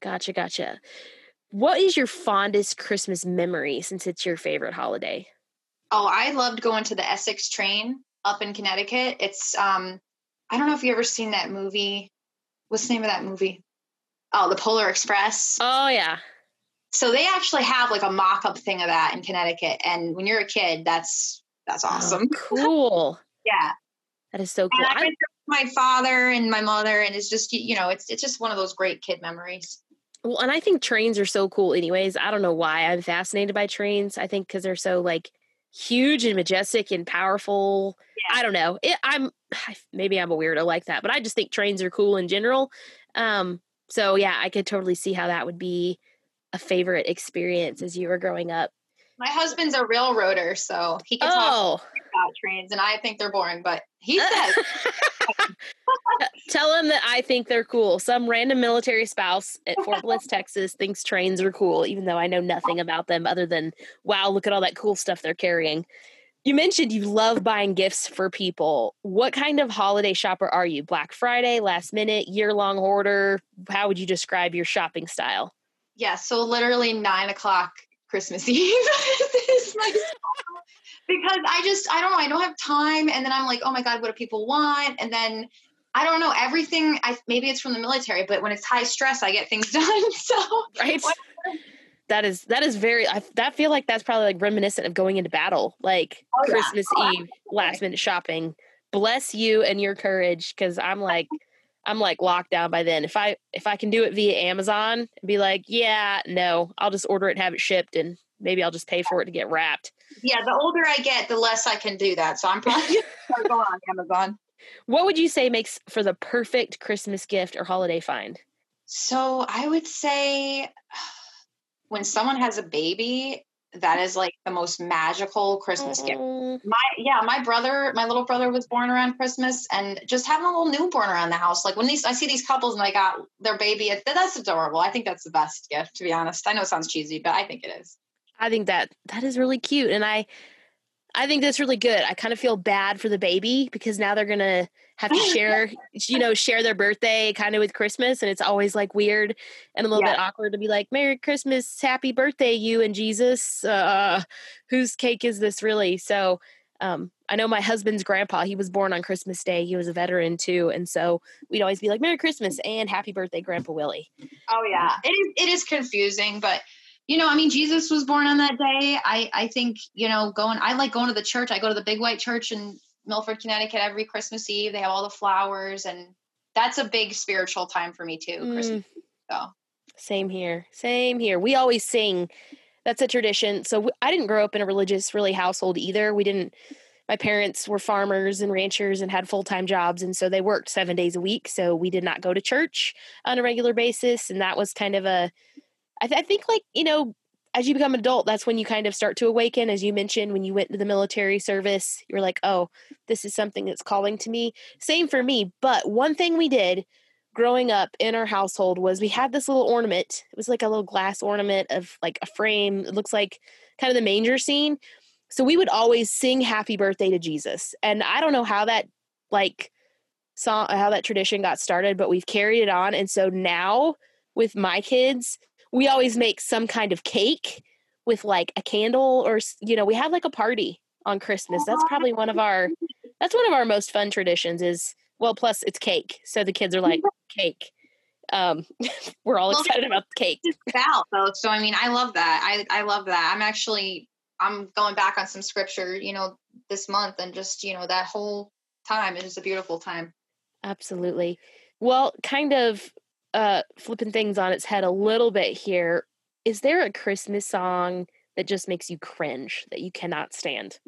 What is your fondest Christmas memory since it's your favorite holiday? Oh, I loved going to the Essex train up in Connecticut. It's, I don't know if you ever seen that movie. What's the name of that movie? Oh, The Polar Express. Oh, yeah. So they actually have like a mock-up thing of that in Connecticut. And when you're a kid, that's awesome. Oh, cool. Yeah. That is so cool. And I went with my father and my mother, and it's just, it's just one of those great kid memories. Well, and I think trains are so cool anyways. I don't know why I'm fascinated by trains. I think because they're so like huge and majestic and powerful. Yeah. I don't know. Maybe I'm a weirdo like that, but I just think trains are cool in general. So yeah, I could totally see how that would be a favorite experience as you were growing up. My husband's a railroader, so he can talk about trains, and I think they're boring, but he says. Tell him that I think they're cool. Some random military spouse at Fort Bliss, Texas thinks trains are cool, even though I know nothing about them other than, wow, look at all that cool stuff they're carrying. You mentioned you love buying gifts for people. What kind of holiday shopper are you? Black Friday, last minute, year-long hoarder? How would you describe your shopping style? Yeah, so literally 9:00 Christmas Eve is my style. Because I don't know, I don't have time. And then I'm like, oh my God, what do people want? And then I don't know, everything, maybe it's from the military, but when it's high stress, I get things done. So right. That is very, I feel like that's probably like reminiscent of going into battle, like Christmas Eve, last minute shopping. Bless you and your courage. Cause I'm like locked down by then. If I can do it via Amazon and be like, yeah, no, I'll just order it and have it shipped, and maybe I'll just pay for it to get wrapped. Yeah. The older I get, the less I can do that. So I'm probably going to go on Amazon. What would you say makes for the perfect Christmas gift or holiday find? So I would say when someone has a baby, that is like the most magical Christmas gift. My little brother was born around Christmas, and just having a little newborn around the house. Like when I see these couples and they got their baby, that's adorable. I think that's the best gift, to be honest. I know it sounds cheesy, but I think it is. I think that is really cute. And I think that's really good. I kind of feel bad for the baby because now they're going to have to share their birthday kind of with Christmas. And it's always like weird and a little bit awkward to be like, Merry Christmas, happy birthday, you and Jesus. Whose cake is this really? So I know my husband's grandpa, he was born on Christmas Day. He was a veteran too. And so we'd always be like, Merry Christmas and happy birthday, Grandpa Willie. Oh yeah. It is confusing, but Jesus was born on that day. I think, I like going to the church. I go to the Big White Church in Milford, Connecticut every Christmas Eve. They have all the flowers, and that's a big spiritual time for me too. Christmas Eve, so. Same here. We always sing. That's a tradition. So I didn't grow up in a religious household either. My parents were farmers and ranchers and had full-time jobs. And so they worked 7 days a week. So we did not go to church on a regular basis. And that was kind of I think as you become an adult, that's when you kind of start to awaken. As you mentioned, when you went to the military service, you were like, oh, this is something that's calling to me. Same for me. But one thing we did growing up in our household was we had this little ornament. It was like a little glass ornament of like a frame. It looks like kind of the manger scene. So we would always sing happy birthday to Jesus. And I don't know how that tradition got started, but we've carried it on. And so now with my kids, we always make some kind of cake with like a candle, or, we have like a party on Christmas. That's probably one of our most fun traditions plus it's cake. So the kids are like, cake. We're all excited about the cake. It's about though. So, I love that. I love that. I'm going back on some scripture, this month, and just, that whole time is just a beautiful time. Absolutely. Well, kind of, flipping things on its head a little bit here, is there a Christmas song that just makes you cringe that you cannot stand?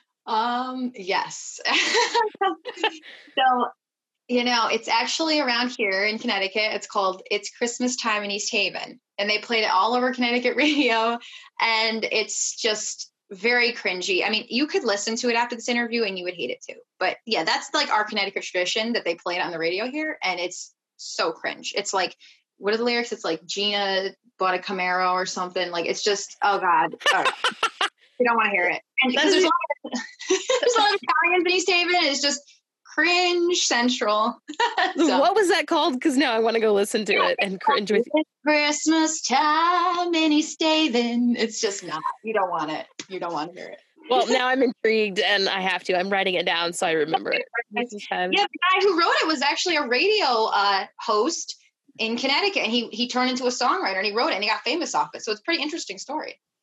Yes. So, it's actually around here in Connecticut. It's called It's Christmas Time in East Haven, and they played it all over Connecticut radio, and it's just very cringy. You could listen to it after this interview and you would hate it too. But yeah, that's like our Connecticut tradition that they play it on the radio here, and it's so cringe. It's like, what are the lyrics? It's like Gina bought a Camaro or something. Like, it's just, oh God. You don't want to hear it. And because there's a lot of Italians in East Haven, it's just cringe central. So. What was that called? Because now I want to go listen to it and cringe with you. Christmas time in East Haven. It's just not. You don't want it. You don't want to hear it. Well, now I'm intrigued and I have to. I'm writing it down so I remember it. Yeah, the guy who wrote it was actually a radio host in Connecticut, and he turned into a songwriter, and he wrote it and he got famous off it. So it's a pretty interesting story.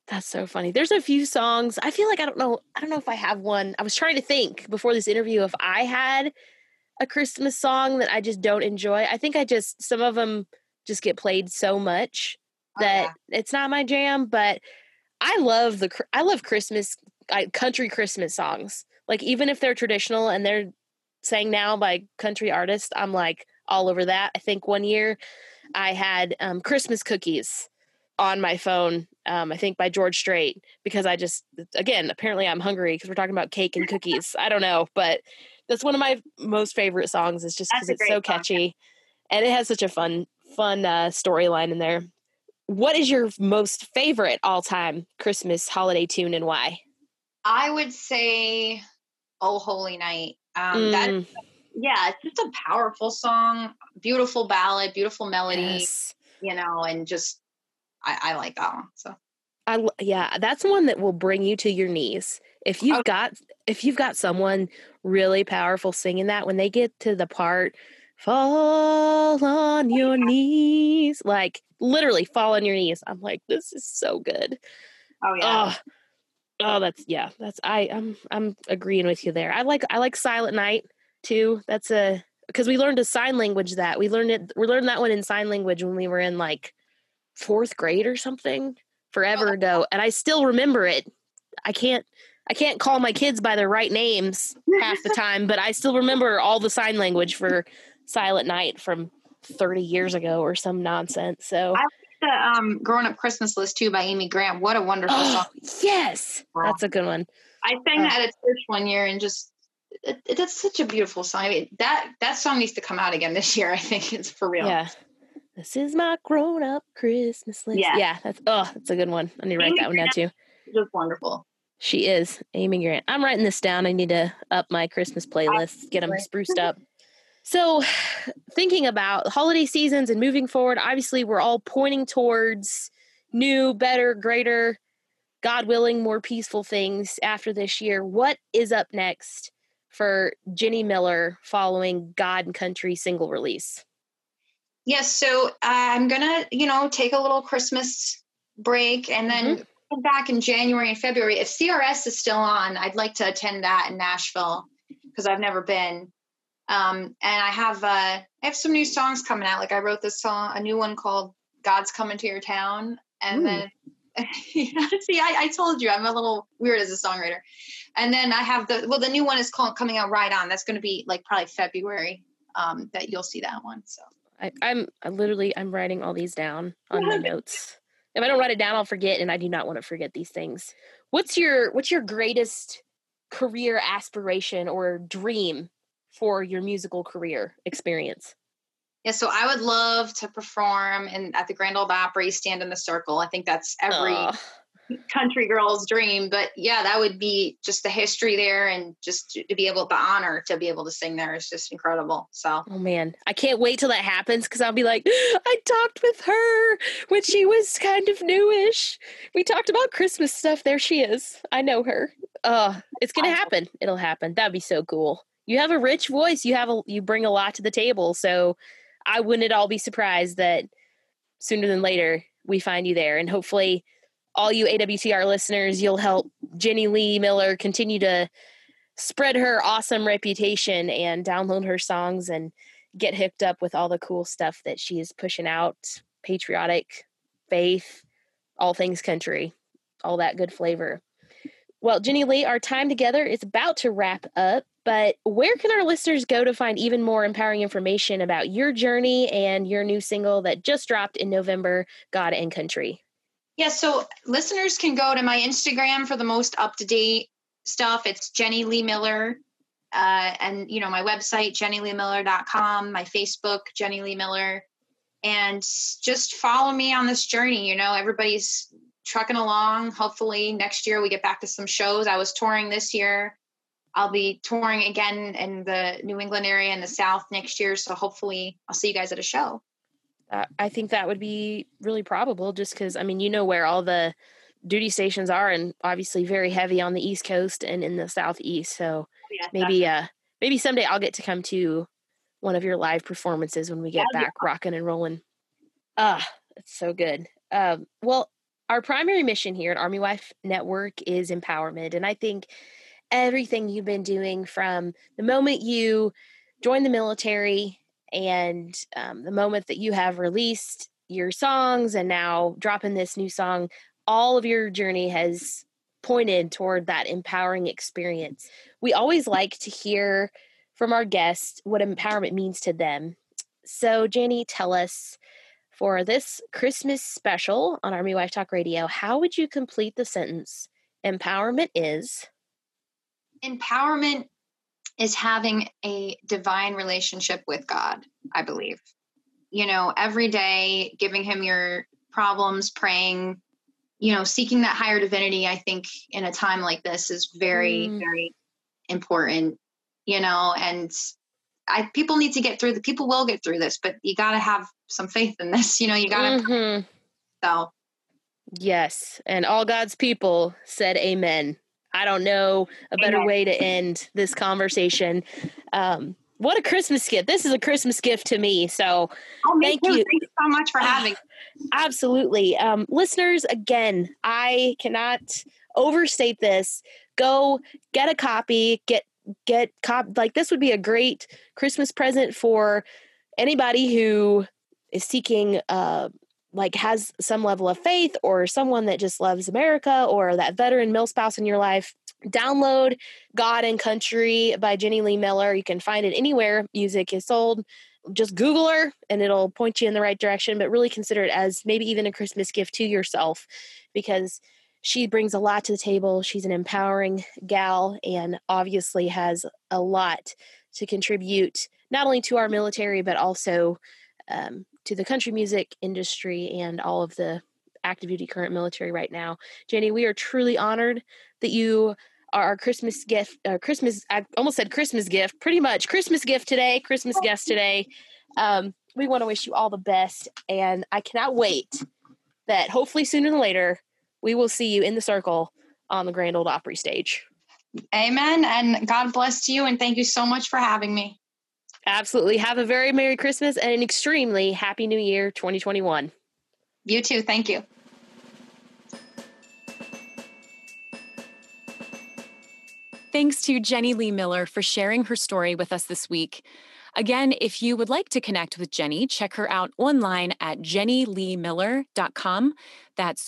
That's so funny. There's a few songs. I feel like I don't know if I have one. I was trying to think before this interview if I had a Christmas song that I just don't enjoy. I think some of them just get played so much that it's not my jam, but I love Christmas, country Christmas songs. Like, even if they're traditional and they're sang now by country artists, I'm like all over that. I think one year I had Christmas Cookies on my phone, I think by George Strait, because again, apparently I'm hungry because we're talking about cake and cookies. I don't know, but that's one of my most favorite songs, is just because it's so catchy and it has such a fun storyline in there. What is your most favorite all-time Christmas holiday tune and why? I would say "Oh Holy Night." It's just a powerful song, beautiful ballad, beautiful melody, and just I like that one. So that's one that will bring you to your knees. If you've got someone really powerful singing that, when they get to the part, fall on your knees, like literally fall on your knees, I'm like, this is so good. I'm agreeing with you there. I like Silent Night too. That's because we learned a sign language that we learned that one in sign language when we were in like 4th grade or something forever ago, and I still remember it. I can't call my kids by their right names half the time, but I still remember all the sign language for Silent Night from 30 years ago or some nonsense. So I like the Growing Up Christmas List too by Amy Grant. What a wonderful song. Yes. Wow. That's a good one. I sang that at church one year, and just that's such a beautiful song. I mean, that song needs to come out again this year. I think it's for real. Yeah. This is my grown up Christmas list. Yeah, that's a good one. I need to write that one down too. Just wonderful. She is, Amy Grant. I'm writing this down. I need to up my Christmas playlists, get them spruced up. So, thinking about holiday seasons and moving forward, obviously we're all pointing towards new, better, greater, God willing, more peaceful things after this year. What is up next for Jenny Miller following God and Country single release? Yes, so I'm going to, take a little Christmas break and then come back in January and February. If CRS is still on, I'd like to attend that in Nashville because I've never been. And I have some new songs coming out. Like I wrote this song, a new one called God's Coming to Your Town. And then, see, I told you I'm a little weird as a songwriter. And then I have the new one is coming out Right On. That's going to be like probably February that you'll see that one. So. I'm writing all these down on my notes. If I don't write it down, I'll forget, and I do not want to forget these things. What's your greatest career aspiration or dream for your musical career experience? Yeah, so I would love to perform at the Grand Ole Opry, stand in the circle. I think that's every country girl's dream. But yeah, that would be just the history there, and just to be able, the honor to be able to sing there is just incredible. So, oh man, I can't wait till that happens, because I'll be like, I talked with her when she was kind of newish. We talked about Christmas stuff. There she is. I know her. It's gonna happen. It'll happen. That'd be so cool. You have a rich voice. You bring a lot to the table. So I wouldn't at all be surprised that sooner than later we find you there, and hopefully all you AWTR listeners, you'll help Jenny Lee Miller continue to spread her awesome reputation and download her songs and get hooked up with all the cool stuff that she is pushing out. Patriotic, faith, all things country, all that good flavor. Well, Jenny Lee, our time together is about to wrap up, but where can our listeners go to find even more empowering information about your journey and your new single that just dropped in November, God and Country? Yeah, so listeners can go to my Instagram for the most up-to-date stuff. It's Jenny Lee Miller. And, my website, jennyleemiller.com, my Facebook, Jenny Lee Miller. And just follow me on this journey. Everybody's trucking along. Hopefully next year we get back to some shows. I was touring this year. I'll be touring again in the New England area and the South next year. So hopefully I'll see you guys at a show. I think that would be really probable, just because, where all the duty stations are, and obviously very heavy on the East Coast and in the Southeast. So maybe someday I'll get to come to one of your live performances when we get back rocking and rolling. It's so good. Well, Our primary mission here at Army Wife Network is empowerment. And I think everything you've been doing from the moment you joined the military and the moment that you have released your songs and now dropping this new song, all of your journey has pointed toward that empowering experience. We always like to hear from our guests what empowerment means to them. So, Jenny, tell us, for this Christmas special on Army Wife Talk Radio, how would you complete the sentence, empowerment is? Empowerment is having a divine relationship with God, I believe. You know, every day giving him your problems, praying, you know, seeking that higher divinity, I think in a time like this is very, very important, you know, and people need to get through people will get through this, but you got to have some faith in this, you know, you got to, so. Yes. And all God's people said amen. I don't know a better way to end this conversation. What a Christmas gift. This is a Christmas gift to me. So thank you. Thank you so much for having me. Absolutely. Listeners, again, I cannot overstate this. Go get a copy, like this would be a great Christmas present for anybody who is seeking, like has some level of faith, or someone that just loves America, or that veteran milspouse in your life. Download God and Country by Jenny Lee Miller. You can find it anywhere music is sold. Just Google her and it'll point you in the right direction, but really consider it as maybe even a Christmas gift to yourself, because she brings a lot to the table. She's an empowering gal and obviously has a lot to contribute, not only to our military, but also to the country music industry and all of the active duty current military right now. Jenny, we are truly honored that you are our Christmas gift, I almost said Christmas gift, pretty much Christmas gift today, Christmas guest today. We want to wish you all the best, and I cannot wait that hopefully sooner than later, we will see you in the circle on the Grand Ole Opry stage. Amen. And God bless you. And thank you so much for having me. Absolutely. Have a very Merry Christmas and an extremely Happy New Year 2021. You too. Thank you. Thanks to Jenny Lee Miller for sharing her story with us this week. Again, if you would like to connect with Jenny, check her out online at jennyleemiller.com. That's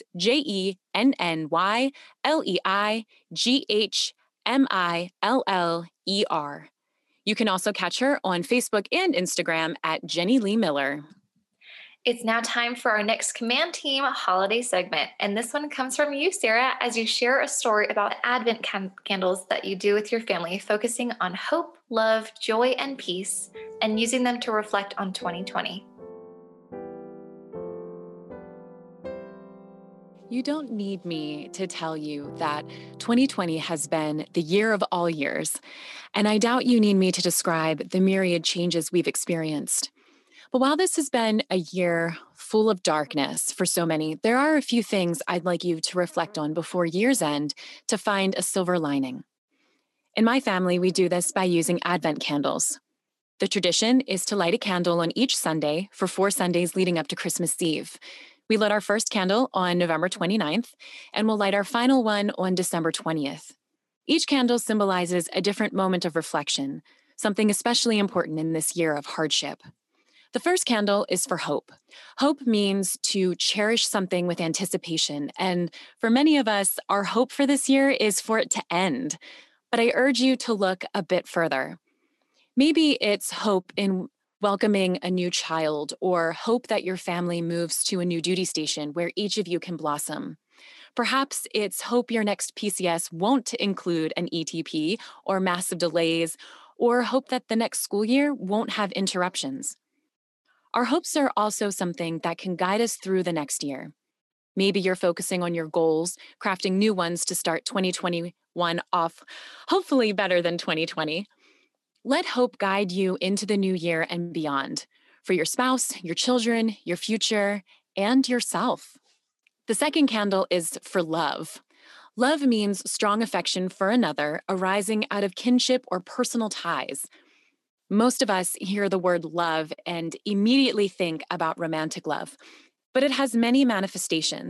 JennyLeightMiller. You can also catch her on Facebook and Instagram at Jenny Lee Miller. It's now time for our next Command Team holiday segment. And this one comes from you, Sarah, as you share a story about Advent candles that you do with your family, focusing on hope, love, joy, and peace, and using them to reflect on 2020. You don't need me to tell you that 2020 has been the year of all years, and I doubt you need me to describe the myriad changes we've experienced. But while this has been a year full of darkness for so many, there are a few things I'd like you to reflect on before year's end to find a silver lining. In my family, we do this by using Advent candles. The tradition is to light a candle on each Sunday for 4 Sundays leading up to Christmas Eve. We lit our first candle on November 29th, and we'll light our final one on December 20th. Each candle symbolizes a different moment of reflection, something especially important in this year of hardship. The first candle is for hope. Hope means to cherish something with anticipation, and for many of us, our hope for this year is for it to end. But I urge you to look a bit further. Maybe it's hope in welcoming a new child, or hope that your family moves to a new duty station where each of you can blossom. Perhaps it's hope your next PCS won't include an ETP or massive delays, or hope that the next school year won't have interruptions. Our hopes are also something that can guide us through the next year. Maybe you're focusing on your goals, crafting new ones to start 2021 off, hopefully better than 2020. Let hope guide you into the new year and beyond, for your spouse, your children, your future, and yourself. The second candle is for love. Love means strong affection for another arising out of kinship or personal ties. Most of us hear the word love and immediately think about romantic love, but it has many manifestations.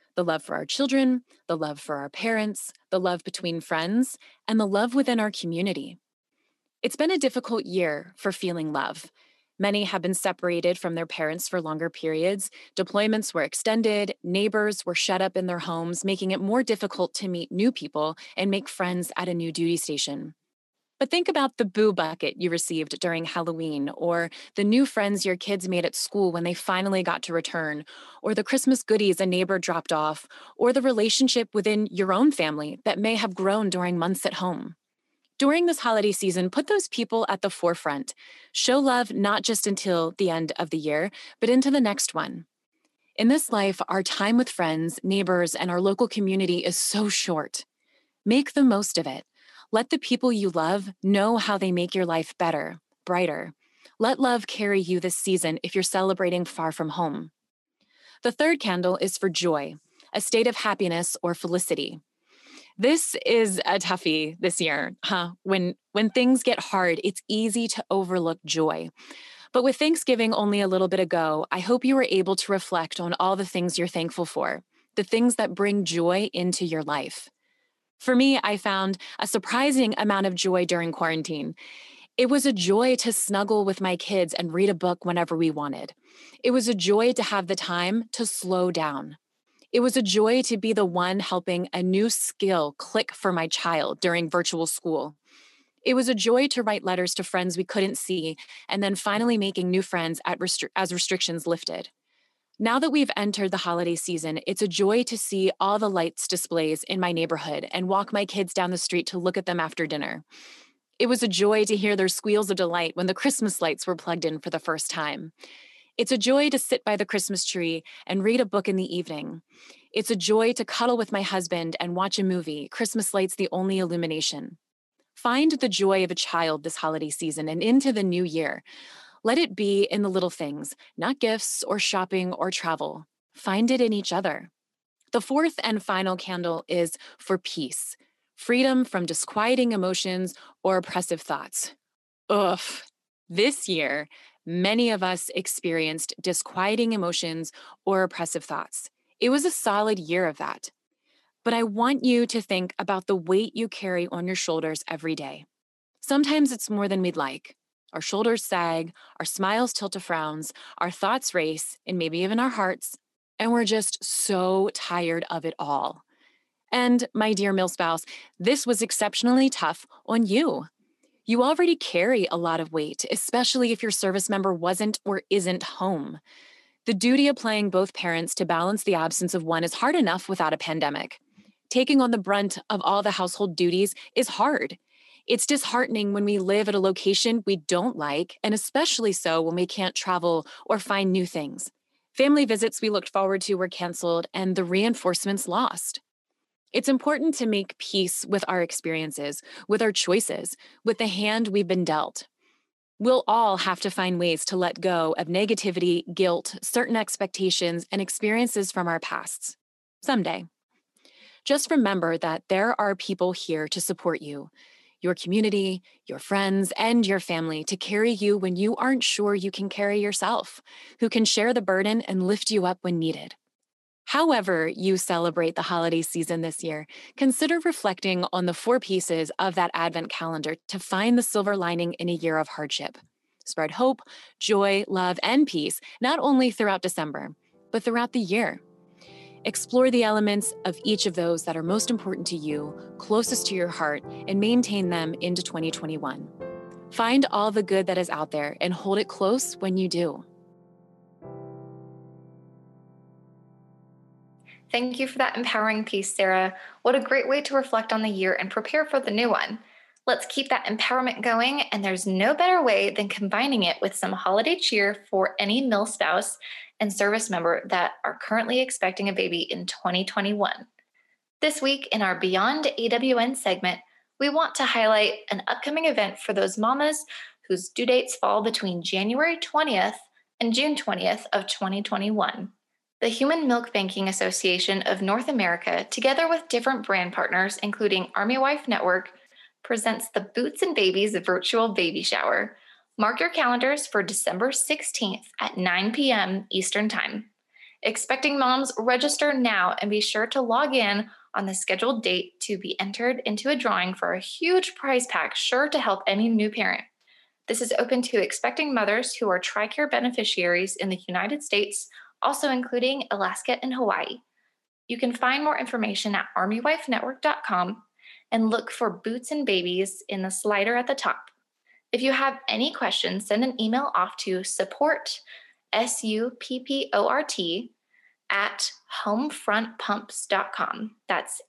the love for our children, the love for our parents, the love between friends, and the love within our community. It's been a difficult year for feeling love. Many have been separated from their parents for longer periods. Deployments were extended. Neighbors were shut up in their homes, making it more difficult to meet new people and make friends at a new duty station. But think about the boo bucket you received during Halloween, or the new friends your kids made at school when they finally got to return, or the Christmas goodies a neighbor dropped off, or the relationship within your own family that may have grown during months at home. During this holiday season, put those people at the forefront. Show love not just until the end of the year, but into the next one. In this life, our time with friends, neighbors, and our local community is so short. Make the most of it. Let the people you love know how they make your life better, brighter. Let love carry you this season if you're celebrating far from home. The third candle is for joy, a state of happiness or felicity. This is a toughie this year, huh? When things get hard, it's easy to overlook joy. But with Thanksgiving only a little bit ago, I hope you were able to reflect on all the things you're thankful for, the things that bring joy into your life. For me, I found a surprising amount of joy during quarantine. It was a joy to snuggle with my kids and read a book whenever we wanted. It was a joy to have the time to slow down. It was a joy to be the one helping a new skill click for my child during virtual school. It was a joy to write letters to friends we couldn't see and then finally making new friends as restrictions lifted. Now that we've entered the holiday season, it's a joy to see all the lights displays in my neighborhood and walk my kids down the street to look at them after dinner. It was a joy to hear their squeals of delight when the Christmas lights were plugged in for the first time. It's a joy to sit by the Christmas tree and read a book in the evening. It's a joy to cuddle with my husband and watch a movie, Christmas lights the only illumination. Find the joy of a child this holiday season and into the new year. Let it be in the little things, not gifts or shopping or travel. Find it in each other. The fourth and final candle is for peace, freedom from disquieting emotions or oppressive thoughts. Ugh, this year, many of us experienced disquieting emotions or oppressive thoughts. It was a solid year of that. But I want you to think about the weight you carry on your shoulders every day. Sometimes it's more than we'd like. Our shoulders sag, our smiles tilt to frowns, our thoughts race, and maybe even our hearts, and we're just so tired of it all. And my dear milspouse, this was exceptionally tough on you. You already carry a lot of weight, especially if your service member wasn't or isn't home. The duty of playing both parents to balance the absence of one is hard enough without a pandemic. Taking on the brunt of all the household duties is hard. It's disheartening when we live at a location we don't like, and especially so when we can't travel or find new things. Family visits we looked forward to were canceled and the reinforcements lost. It's important to make peace with our experiences, with our choices, with the hand we've been dealt. We'll all have to find ways to let go of negativity, guilt, certain expectations, and experiences from our pasts. Someday. Just remember that there are people here to support you, your community, your friends, and your family to carry you when you aren't sure you can carry yourself, who can share the burden and lift you up when needed. However you celebrate the holiday season this year, consider reflecting on the 4 pieces of that Advent calendar to find the silver lining in a year of hardship. Spread hope, joy, love, and peace, not only throughout December, but throughout the year. Explore the elements of each of those that are most important to you, closest to your heart, and maintain them into 2021. Find all the good that is out there and hold it close when you do. Thank you for that empowering piece, Sarah. What a great way to reflect on the year and prepare for the new one. Let's keep that empowerment going, and there's no better way than combining it with some holiday cheer for any milspouse and service member that are currently expecting a baby in 2021. This week in our Beyond AWN segment, we want to highlight an upcoming event for those mamas whose due dates fall between January 20th and June 20th of 2021. The Human Milk Banking Association of North America, together with different brand partners, including Army Wife Network, presents the Boots and Babies Virtual Baby Shower. Mark your calendars for December 16th at 9 p.m. Eastern Time. Expecting moms, register now and be sure to log in on the scheduled date to be entered into a drawing for a huge prize pack sure to help any new parent. This is open to expecting mothers who are TRICARE beneficiaries in the United States, also including Alaska and Hawaii. You can find more information at armywifenetwork.com and look for Boots and Babies in the slider at the top. If you have any questions, send an email off to support, SUPPORT, at homefrontpumps.com. That's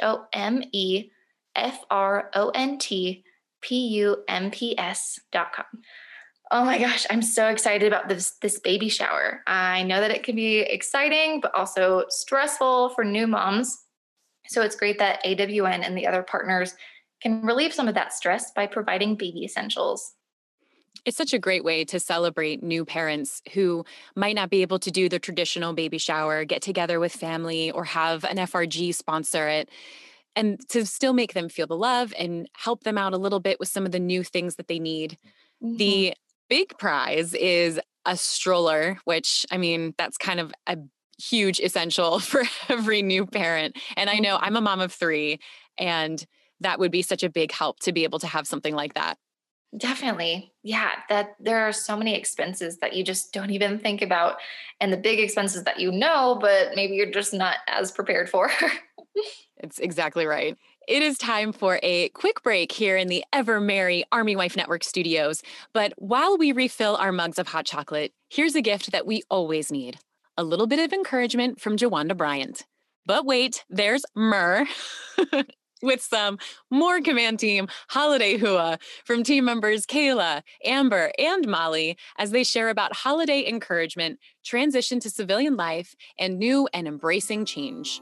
HOMEFRONTPUMPS.com. Oh my gosh, I'm so excited about this baby shower. I know that it can be exciting, but also stressful for new moms. So it's great that AWN and the other partners can relieve some of that stress by providing baby essentials. It's such a great way to celebrate new parents who might not be able to do the traditional baby shower, get together with family, or have an FRG sponsor it, and to still make them feel the love and help them out a little bit with some of the new things that they need. Mm-hmm. The big prize is a stroller, which, I mean, that's kind of a huge essential for every new parent. And I know I'm a mom of 3, and that would be such a big help to be able to have something like that. Definitely. Yeah, that there are so many expenses that you just don't even think about, and the big expenses that you know, but maybe you're just not as prepared for. It's exactly right. It is time for a quick break here in the ever merry Army Wife Network studios. But while we refill our mugs of hot chocolate, here's a gift that we always need: a little bit of encouragement from Jawanda Bryant. But wait, there's Myrrh with some more Command Team holiday hua from team members Kayla, Amber, and Molly as they share about holiday encouragement, transition to civilian life, and new and embracing change.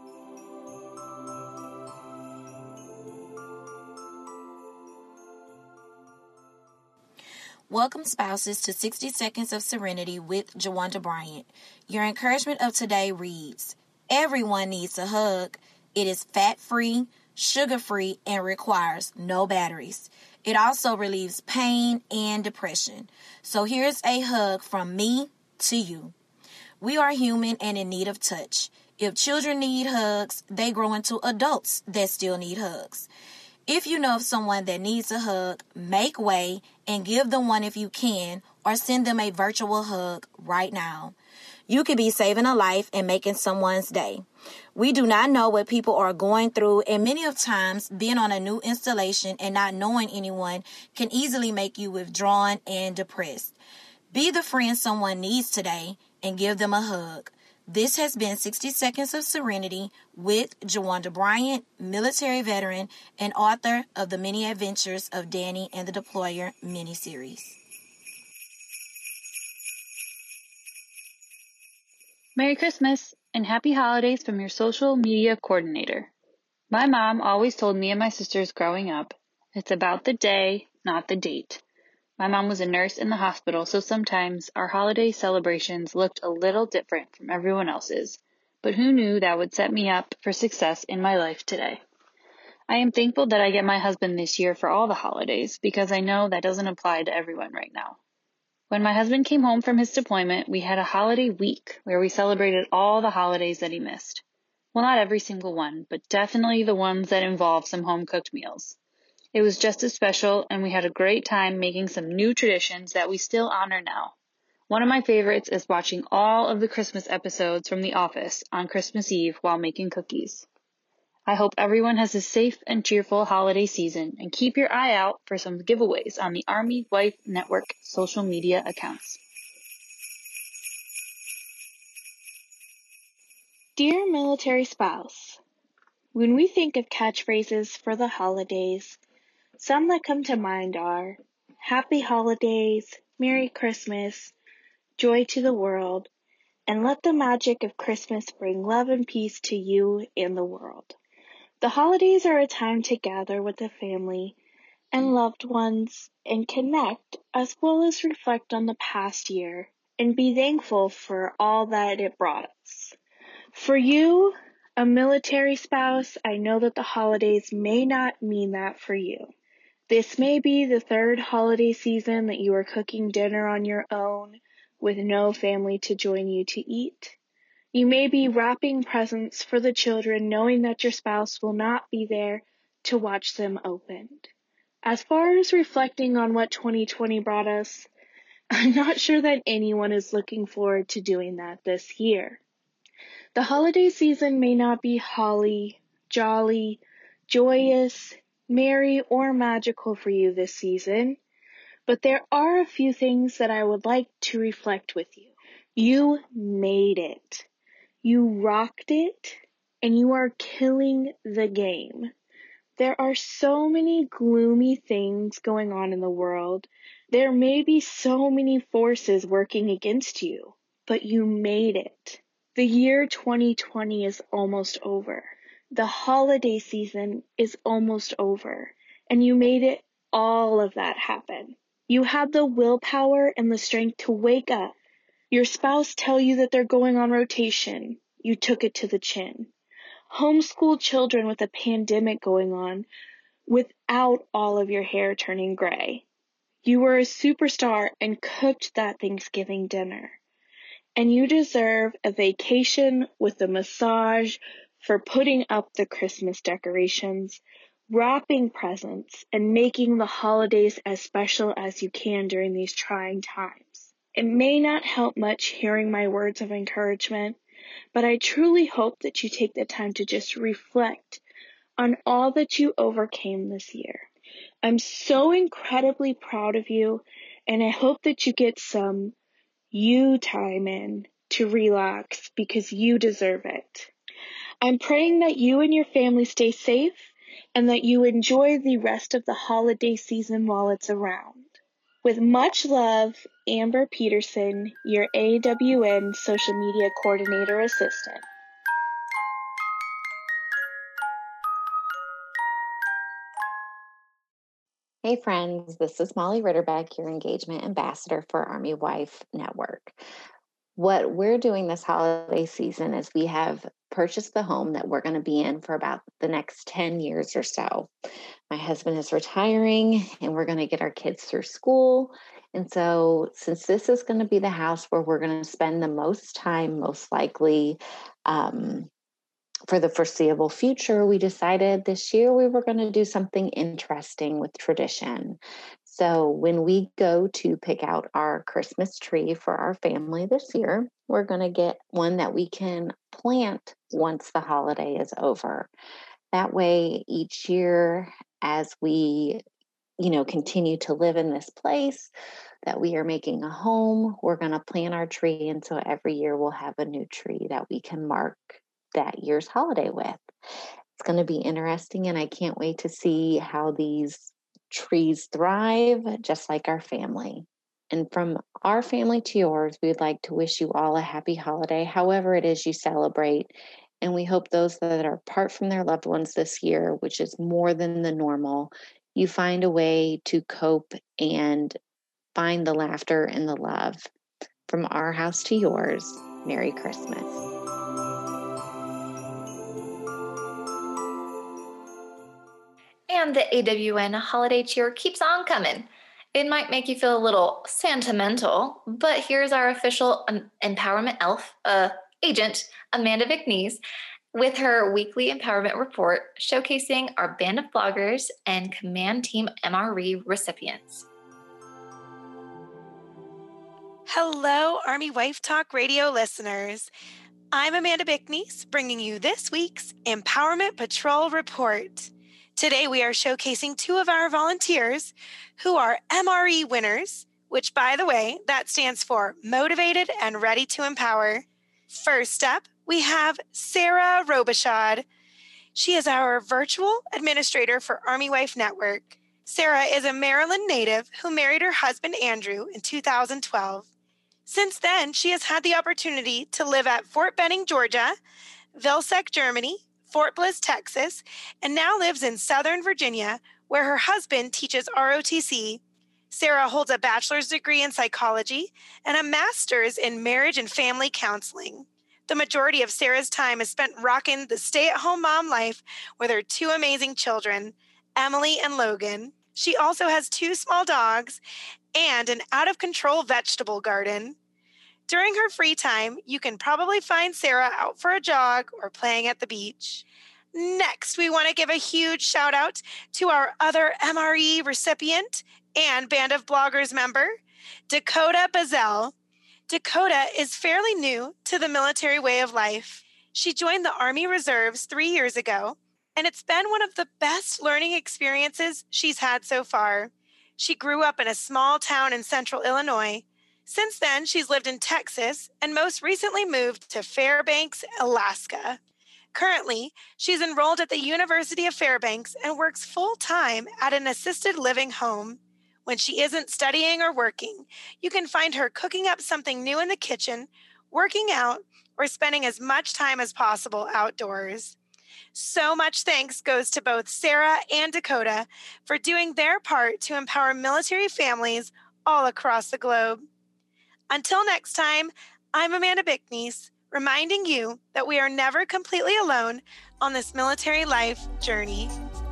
Welcome, spouses, to 60 Seconds of Serenity with Jawanda Bryant. Your encouragement of today reads: everyone needs a hug. It is fat-free, sugar-free, and requires no batteries. It also relieves pain and depression. So here's a hug from me to you. We are human and in need of touch. If children need hugs, they grow into adults that still need hugs. If you know of someone that needs a hug, make way and give them one if you can, or send them a virtual hug right now. You could be saving a life and making someone's day. We do not know what people are going through, and many of times being on a new installation and not knowing anyone can easily make you withdrawn and depressed. Be the friend someone needs today and give them a hug. This has been 60 Seconds of Serenity with Jawanda Bryant, military veteran and author of The Many Adventures of Danny and the Deployer miniseries. Merry Christmas and Happy Holidays from your social media coordinator. My mom always told me and my sisters growing up, it's about the day, not the date. My mom was a nurse in the hospital, so sometimes our holiday celebrations looked a little different from everyone else's, but who knew that would set me up for success in my life today? I am thankful that I get my husband this year for all the holidays, because I know that doesn't apply to everyone right now. When my husband came home from his deployment, we had a holiday week where we celebrated all the holidays that he missed. Well, not every single one, but definitely the ones that involved some home-cooked meals. It was just as special, and we had a great time making some new traditions that we still honor now. One of my favorites is watching all of the Christmas episodes from The Office on Christmas Eve while making cookies. I hope everyone has a safe and cheerful holiday season, and keep your eye out for some giveaways on the Army Wife Network social media accounts. Dear military spouse, when we think of catchphrases for the holidays, some that come to mind are Happy Holidays, Merry Christmas, Joy to the World, and let the magic of Christmas bring love and peace to you and the world. The holidays are a time to gather with the family and loved ones and connect, as well as reflect on the past year and be thankful for all that it brought us. For you, a military spouse, I know that the holidays may not mean that for you. This may be the third holiday season that you are cooking dinner on your own with no family to join you to eat. You may be wrapping presents for the children knowing that your spouse will not be there to watch them opened. As far as reflecting on what 2020 brought us, I'm not sure that anyone is looking forward to doing that this year. The holiday season may not be holly, jolly, joyous, merry, or magical for you this season, but there are a few things that I would like to reflect with you. You made it. You rocked it, and you are killing the game. There are so many gloomy things going on in the world. There may be so many forces working against you, but you made it. The year 2020 is almost over. The holiday season is almost over, and you made it all of that happen. You had the willpower and the strength to wake up. Your spouse tell you that they're going on rotation. You took it to the chin. Homeschool children with a pandemic going on without all of your hair turning gray. You were a superstar and cooked that Thanksgiving dinner. And you deserve a vacation with a massage for putting up the Christmas decorations, wrapping presents, and making the holidays as special as you can during these trying times. It may not help much hearing my words of encouragement, but I truly hope that you take the time to just reflect on all that you overcame this year. I'm so incredibly proud of you, and I hope that you get some you time in to relax because you deserve it. I'm praying that you and your family stay safe and that you enjoy the rest of the holiday season while it's around. With much love, Amber Peterson, your AWN Social Media Coordinator Assistant. Hey friends, this is Molly Ritterbeck, your engagement ambassador for Army Wife Network. What we're doing this holiday season is we have purchased the home that we're going to be in for about the next 10 years or so. My husband is retiring and we're going to get our kids through school. And so since this is going to be the house where we're going to spend the most time, most likely, for the foreseeable future, we decided this year we were going to do something interesting with tradition. So when we go to pick out our Christmas tree for our family this year, we're going to get one that we can plant once the holiday is over. That way, each year as we, continue to live in this place that we are making a home, we're going to plant our tree. And so every year we'll have a new tree that we can mark that year's holiday with. It's going to be interesting, and I can't wait to see how these trees thrive, just like our family. And from our family to yours, we'd like to wish you all a happy holiday, however it is you celebrate. And we hope those that are apart from their loved ones this year, which is more than the normal, you find a way to cope and find the laughter and the love. From our house to yours, Merry Christmas. And the AWN holiday cheer keeps on coming. It might make you feel a little sentimental, but here's our official empowerment elf, agent, Amanda McNeese, with her weekly empowerment report showcasing our band of bloggers and Command Team MRE recipients. Hello, Army Wife Talk Radio listeners. I'm Amanda McNeese, bringing you this week's Empowerment Patrol Report. Today, we are showcasing two of our volunteers who are MRE winners, which, by the way, that stands for Motivated and Ready to Empower. First up, we have Sarah Robichaud. She is our virtual administrator for Army Wife Network. Sarah is a Maryland native who married her husband, Andrew, in 2012. Since then, she has had the opportunity to live at Fort Benning, Georgia, Vilseck, Germany, Fort Bliss, Texas, and now lives in Southern Virginia, where her husband teaches ROTC. Sarah holds a bachelor's degree in psychology and a master's in marriage and family counseling. The majority of Sarah's time is spent rocking the stay-at-home mom life with her two amazing children, Emily and Logan. She also has two small dogs and an out-of-control vegetable garden. During her free time, you can probably find Sarah out for a jog or playing at the beach. Next, we want to give a huge shout out to our other MRE recipient and Band of Bloggers member, Dakota Bazell. Dakota is fairly new to the military way of life. She joined the Army Reserves 3 years ago, and it's been one of the best learning experiences she's had so far. She grew up in a small town in central Illinois. Since then, she's lived in Texas and most recently moved to Fairbanks, Alaska. Currently, she's enrolled at the University of Fairbanks and works full-time at an assisted living home. When she isn't studying or working, you can find her cooking up something new in the kitchen, working out, or spending as much time as possible outdoors. So much thanks goes to both Sarah and Dakota for doing their part to empower military families all across the globe. Until next time, I'm Amanda Bickness, reminding you that we are never completely alone on this military life journey.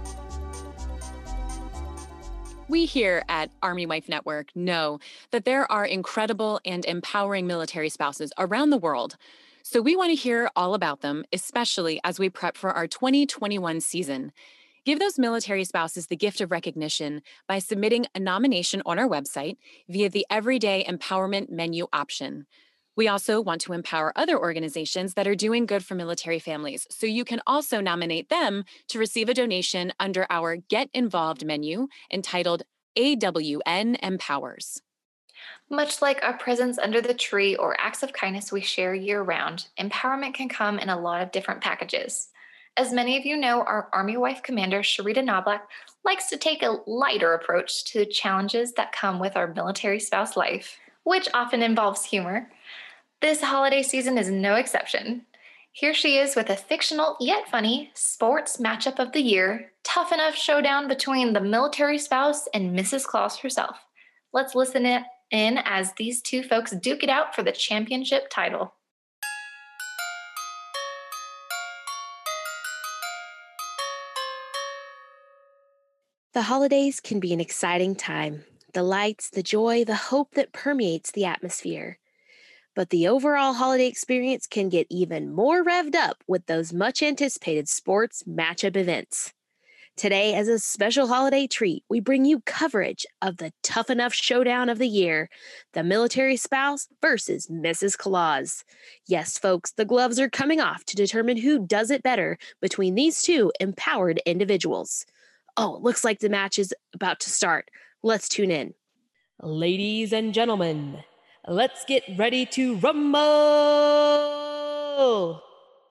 We here at Army Wife Network know that there are incredible and empowering military spouses around the world. So we want to hear all about them, especially as we prep for our 2021 season. Give those military spouses the gift of recognition by submitting a nomination on our website via the Everyday Empowerment menu option. We also want to empower other organizations that are doing good for military families, so you can also nominate them to receive a donation under our Get Involved menu entitled AWN Empowers. Much like our presence under the tree or acts of kindness we share year-round, empowerment can come in a lot of different packages. As many of you know, our Army Wife Commander, Sharita Knobloch, likes to take a lighter approach to challenges that come with our military spouse life, which often involves humor. This holiday season is no exception. Here she is with a fictional yet funny sports matchup of the year, Tough Enough showdown between the military spouse and Mrs. Claus herself. Let's listen in as these two folks duke it out for the championship title. The holidays can be an exciting time. The lights, the joy, the hope that permeates the atmosphere. But the overall holiday experience can get even more revved up with those much anticipated sports matchup events. Today, as a special holiday treat, we bring you coverage of the Tough Enough showdown of the year, the military spouse versus Mrs. Claus. Yes, folks, the gloves are coming off to determine who does it better between these two empowered individuals. Oh, looks like the match is about to start. Let's tune in. Ladies and gentlemen, let's get ready to rumble!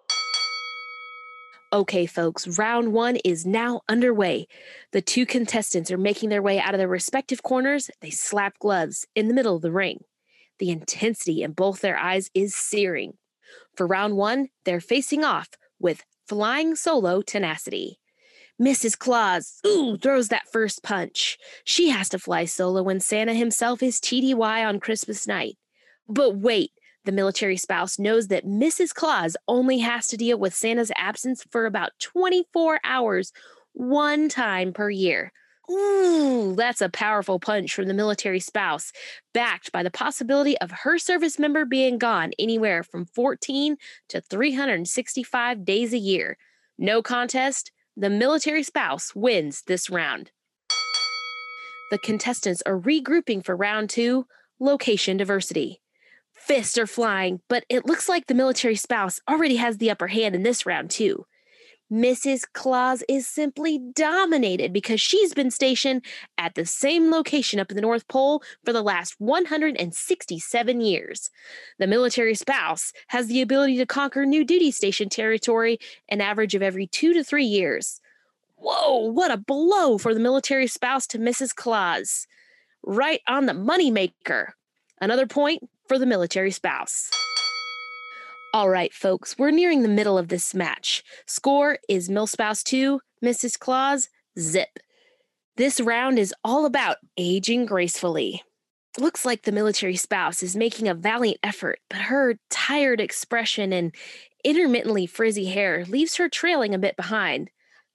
Okay, folks, round one is now underway. The two contestants are making their way out of their respective corners. They slap gloves in the middle of the ring. The intensity in both their eyes is searing. For round one, they're facing off with flying solo tenacity. Mrs. Claus, throws that first punch. She has to fly solo when Santa himself is TDY on Christmas night. But wait, the military spouse knows that Mrs. Claus only has to deal with Santa's absence for about 24 hours, one time per year. Ooh, that's a powerful punch from the military spouse, backed by the possibility of her service member being gone anywhere from 14 to 365 days a year. No contest. The military spouse wins this round. The contestants are regrouping for round two, location diversity. Fists are flying, but it looks like the military spouse already has the upper hand in this round too. Mrs. Claus is simply dominated because she's been stationed at the same location up in the North Pole for the last 167 years. The military spouse has the ability to conquer new duty station territory an average of every 2 to 3 years. Whoa, what a blow for the military spouse to Mrs. Claus. Right on the moneymaker. Another point for the military spouse. All right, folks, we're nearing the middle of this match. Score is Milspouse 2, Mrs. Claus, zip. This round is all about aging gracefully. Looks like the military spouse is making a valiant effort, but her tired expression and intermittently frizzy hair leaves her trailing a bit behind.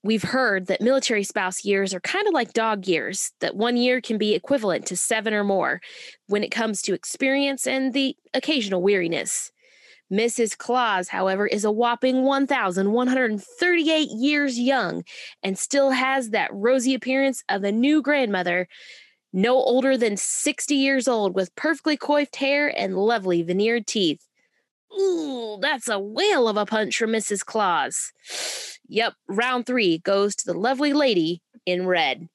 We've heard that military spouse years are kind of like dog years, that 1 year can be equivalent to 7 or more when it comes to experience and the occasional weariness. Mrs. Claus, however, is a whopping 1,138 years young and still has that rosy appearance of a new grandmother, no older than 60 years old, with perfectly coiffed hair and lovely veneered teeth. Ooh, that's a whale of a punch from Mrs. Claus. Yep, round 3 goes to the lovely lady in red.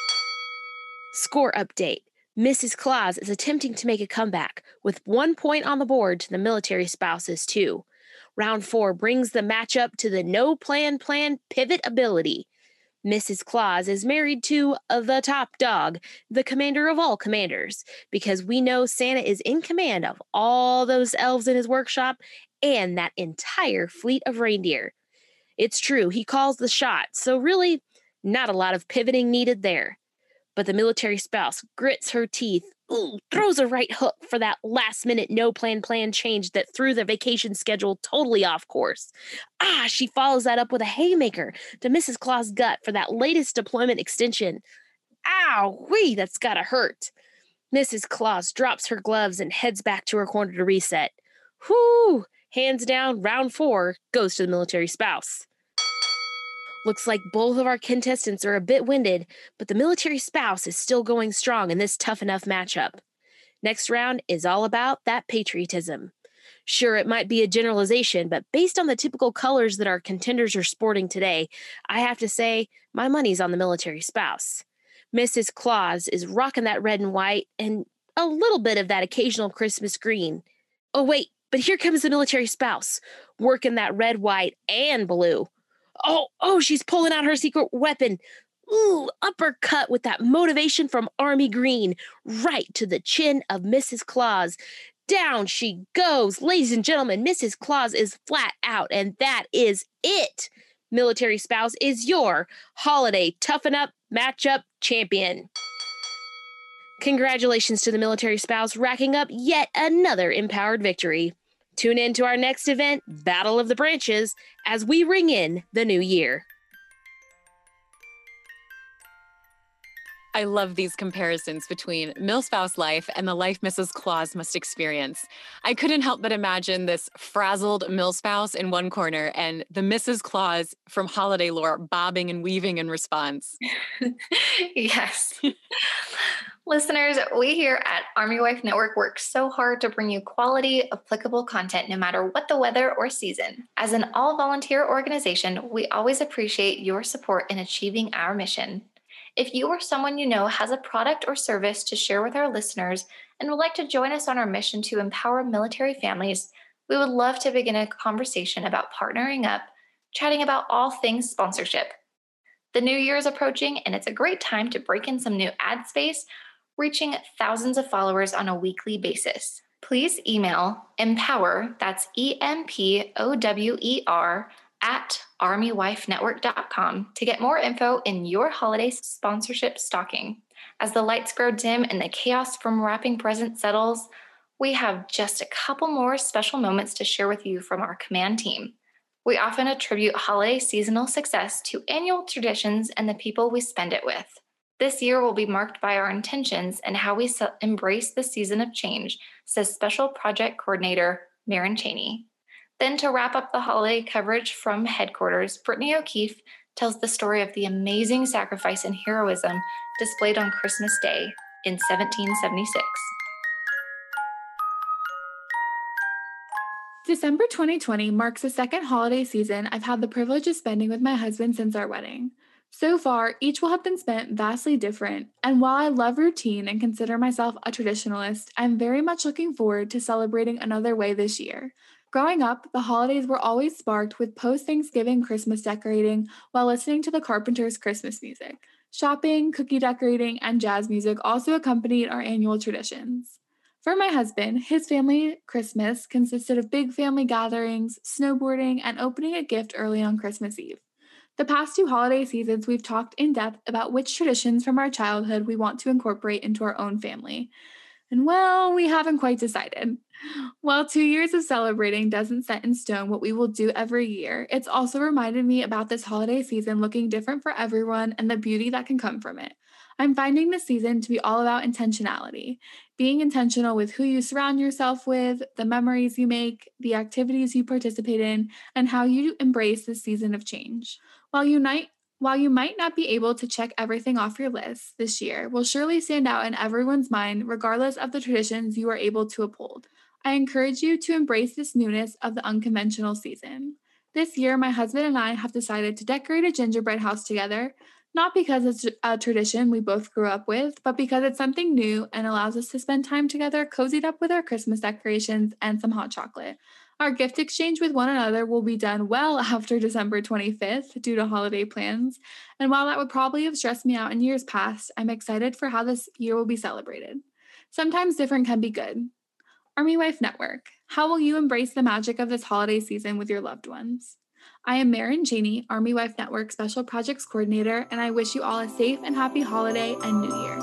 Score update. Mrs. Claus is attempting to make a comeback with 1 point on the board to the military spouses, too. Round 4 brings the matchup to the no plan pivot ability. Mrs. Claus is married to the top dog, the commander of all commanders, because we know Santa is in command of all those elves in his workshop and that entire fleet of reindeer. It's true, he calls the shots, so really not a lot of pivoting needed there. But the military spouse grits her teeth, throws a right hook for that last-minute no-plan change that threw the vacation schedule totally off course. She follows that up with a haymaker to Mrs. Claus' gut for that latest deployment extension. Ow-wee, that's gotta hurt. Mrs. Claus drops her gloves and heads back to her corner to reset. Whew! Hands down, round 4 goes to the military spouse. Looks like both of our contestants are a bit winded, but the military spouse is still going strong in this tough enough matchup. Next round is all about that patriotism. Sure, it might be a generalization, but based on the typical colors that our contenders are sporting today, I have to say my money's on the military spouse. Mrs. Claus is rocking that red and white and a little bit of that occasional Christmas green. Oh wait, but here comes the military spouse, working that red, white, and blue. Oh, she's pulling out her secret weapon. Ooh, uppercut with that motivation from Army Green, right to the chin of Mrs. Claus. Down she goes. Ladies and gentlemen, Mrs. Claus is flat out, and that is it. Military spouse is your holiday toughen up matchup champion. Congratulations to the military spouse, racking up yet another empowered victory. Tune in to our next event, Battle of the Branches, as we ring in the new year. I love these comparisons between milspouse life and the life Mrs. Claus must experience. I couldn't help but imagine this frazzled milspouse in one corner and the Mrs. Claus from holiday lore bobbing and weaving in response. Yes. Listeners, we here at Army Wife Network work so hard to bring you quality, applicable content no matter what the weather or season. As an all-volunteer organization, we always appreciate your support in achieving our mission. If you or someone you know has a product or service to share with our listeners and would like to join us on our mission to empower military families, we would love to begin a conversation about partnering up, chatting about all things sponsorship. The new year is approaching, and it's a great time to break in some new ad space, reaching thousands of followers on a weekly basis. Please email empower, that's EMPOWER, at armywifenetwork.com to get more info in your holiday sponsorship stocking. As the lights grow dim and the chaos from wrapping presents settles, we have just a couple more special moments to share with you from our command team. We often attribute holiday seasonal success to annual traditions and the people we spend it with. This year will be marked by our intentions and how we embrace the season of change, says Special Project Coordinator Marin Cheney. Then to wrap up the holiday coverage from headquarters, Brittany O'Keefe tells the story of the amazing sacrifice and heroism displayed on Christmas Day in 1776. December 2020 marks the second holiday season I've had the privilege of spending with my husband since our wedding. So far, each will have been spent vastly different, and while I love routine and consider myself a traditionalist, I'm very much looking forward to celebrating another way this year. Growing up, the holidays were always sparked with post-Thanksgiving Christmas decorating while listening to the Carpenters' Christmas music. Shopping, cookie decorating, and jazz music also accompanied our annual traditions. For my husband, his family Christmas consisted of big family gatherings, snowboarding, and opening a gift early on Christmas Eve. The past 2 holiday seasons, we've talked in depth about which traditions from our childhood we want to incorporate into our own family. And well, we haven't quite decided. While 2 years of celebrating doesn't set in stone what we will do every year, it's also reminded me about this holiday season looking different for everyone and the beauty that can come from it. I'm finding this season to be all about intentionality, being intentional with who you surround yourself with, the memories you make, the activities you participate in, and how you embrace this season of change. While you might not be able to check everything off your list this year, will surely stand out in everyone's mind regardless of the traditions you are able to uphold. I encourage you to embrace this newness of the unconventional season. This year, my husband and I have decided to decorate a gingerbread house together, not because it's a tradition we both grew up with, but because it's something new and allows us to spend time together cozied up with our Christmas decorations and some hot chocolate. Our gift exchange with one another will be done well after December 25th due to holiday plans, and while that would probably have stressed me out in years past, I'm excited for how this year will be celebrated. Sometimes different can be good. Army Wife Network, how will you embrace the magic of this holiday season with your loved ones? I am Marin Cheney, Army Wife Network Special Projects Coordinator, and I wish you all a safe and happy holiday and New Year.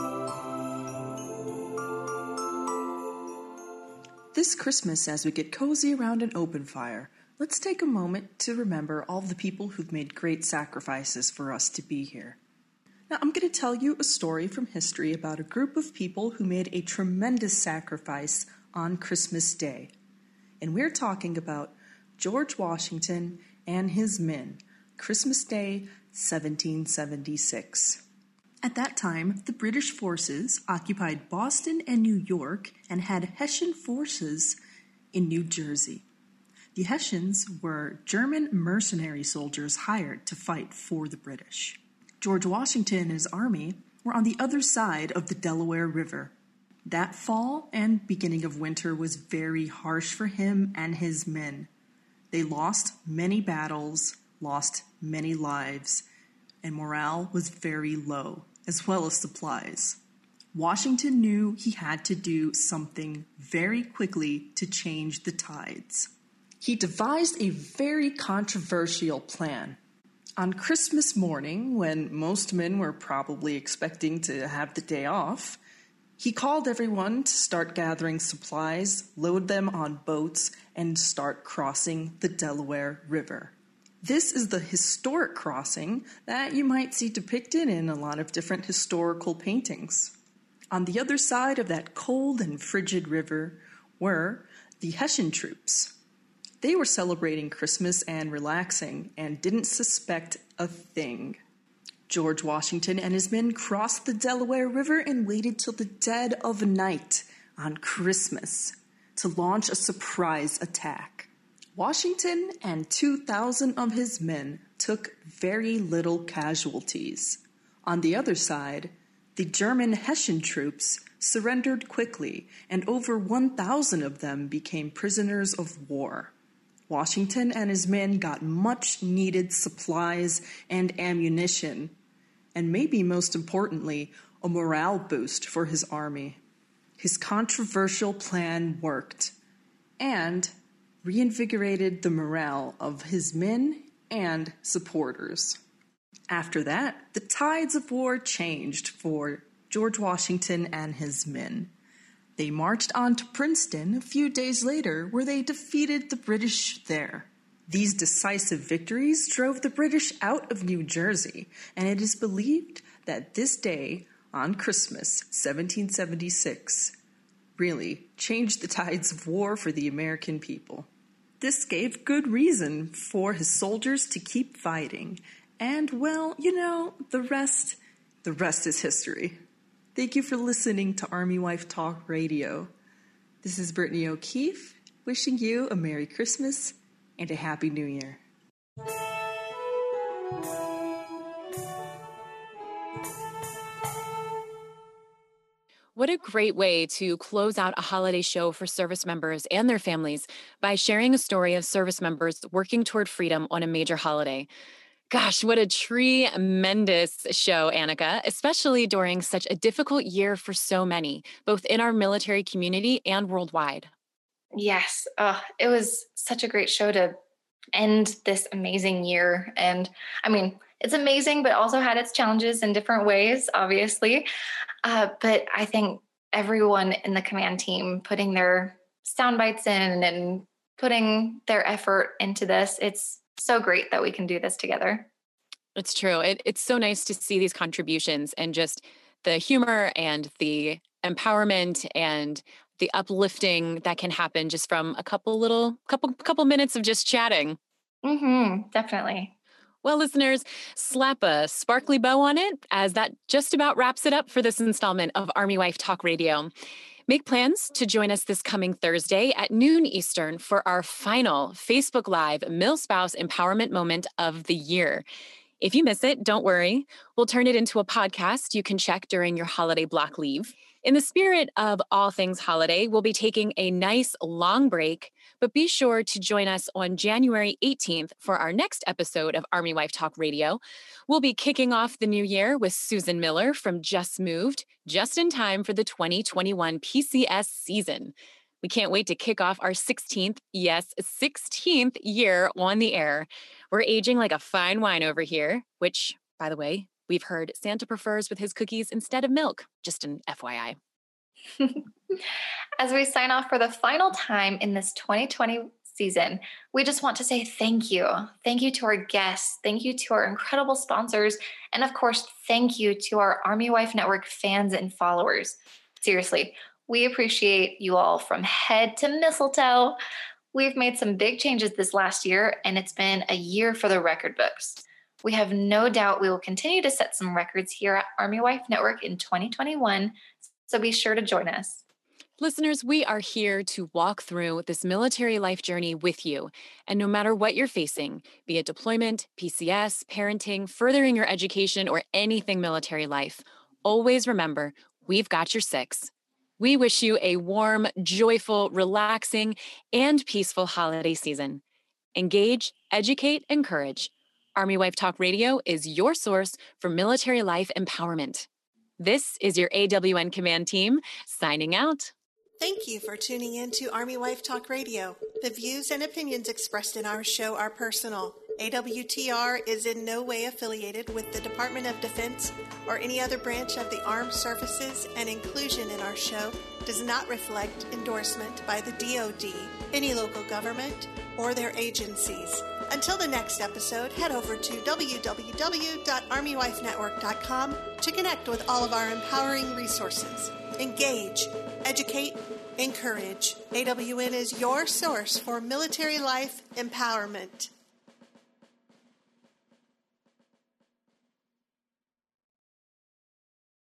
This Christmas, as we get cozy around an open fire, let's take a moment to remember all the people who've made great sacrifices for us to be here. Now, I'm going to tell you a story from history about a group of people who made a tremendous sacrifice on Christmas Day. And we're talking about George Washington and his men, Christmas Day, 1776. At that time, the British forces occupied Boston and New York and had Hessian forces in New Jersey. The Hessians were German mercenary soldiers hired to fight for the British. George Washington and his army were on the other side of the Delaware River. That fall and beginning of winter was very harsh for him and his men. They lost many battles, lost many lives, and morale was very low, as well as supplies. Washington knew he had to do something very quickly to change the tides. He devised a very controversial plan. On Christmas morning, when most men were probably expecting to have the day off, he called everyone to start gathering supplies, load them on boats, and start crossing the Delaware River. This is the historic crossing that you might see depicted in a lot of different historical paintings. On the other side of that cold and frigid river were the Hessian troops. They were celebrating Christmas and relaxing and didn't suspect a thing. George Washington and his men crossed the Delaware River and waited till the dead of night on Christmas to launch a surprise attack. Washington and 2,000 of his men took very little casualties. On the other side, the German Hessian troops surrendered quickly, and over 1,000 of them became prisoners of war. Washington and his men got much-needed supplies and ammunition, and maybe most importantly, a morale boost for his army. His controversial plan worked and reinvigorated the morale of his men and supporters. After that, the tides of war changed for George Washington and his men. They marched on to Princeton a few days later, where they defeated the British there. These decisive victories drove the British out of New Jersey, and it is believed that this day, on Christmas, 1776, really changed the tides of war for the American people. This gave good reason for his soldiers to keep fighting, and, well, the rest is history. Thank you for listening to Army Wife Talk Radio. This is Brittany O'Keefe, wishing you a Merry Christmas and a Happy New Year. What a great way to close out a holiday show for service members and their families by sharing a story of service members working toward freedom on a major holiday. Gosh, what a tremendous show, Annika, especially during such a difficult year for so many, both in our military community and worldwide. Yes. It was such a great show to end this amazing year. And I mean, it's amazing, but also had its challenges in different ways, obviously. But I think everyone in the command team putting their sound bites in and putting their effort into this. It's so great that we can do this together. It's true. It's so nice to see these contributions and just the humor and the empowerment and the uplifting that can happen just from a couple minutes of just chatting. Definitely. Well, listeners, slap a sparkly bow on it, as that just about wraps it up for this installment of Army Wife Talk Radio. Make plans to join us this coming Thursday at noon Eastern for our final Facebook Live MilSpouse Empowerment Moment of the year. If you miss it, don't worry. We'll turn it into a podcast you can check during your holiday block leave. In the spirit of all things holiday, we'll be taking a nice long break, but be sure to join us on January 18th for our next episode of Army Wife Talk Radio. We'll be kicking off the new year with Susan Miller from Just Moved, just in time for the 2021 PCS season. We can't wait to kick off our 16th year on the air. We're aging like a fine wine over here, which, by the way, we've heard Santa prefers with his cookies instead of milk. Just an FYI. As we sign off for the final time in this 2020 season, we just want to say thank you. Thank you to our guests. Thank you to our incredible sponsors. And of course, thank you to our Army Wife Network fans and followers. Seriously, we appreciate you all from head to mistletoe. We've made some big changes this last year, and it's been a year for the record books. We have no doubt we will continue to set some records here at Army Wife Network in 2021, so be sure to join us. Listeners, we are here to walk through this military life journey with you. And no matter what you're facing, be it deployment, PCS, parenting, furthering your education, or anything military life, always remember, we've got your six. We wish you a warm, joyful, relaxing, and peaceful holiday season. Engage, educate, encourage. Army Wife Talk Radio is your source for military life empowerment. This is your AWN Command Team signing out. Thank you for tuning in to Army Wife Talk Radio. The views and opinions expressed in our show are personal. AWTR is in no way affiliated with the Department of Defense or any other branch of the Armed Services, and inclusion in our show does not reflect endorsement by the DoD, any local government, or their agencies. Until the next episode, head over to www.armywifenetwork.com to connect with all of our empowering resources. Engage, educate, encourage. AWN is your source for military life empowerment.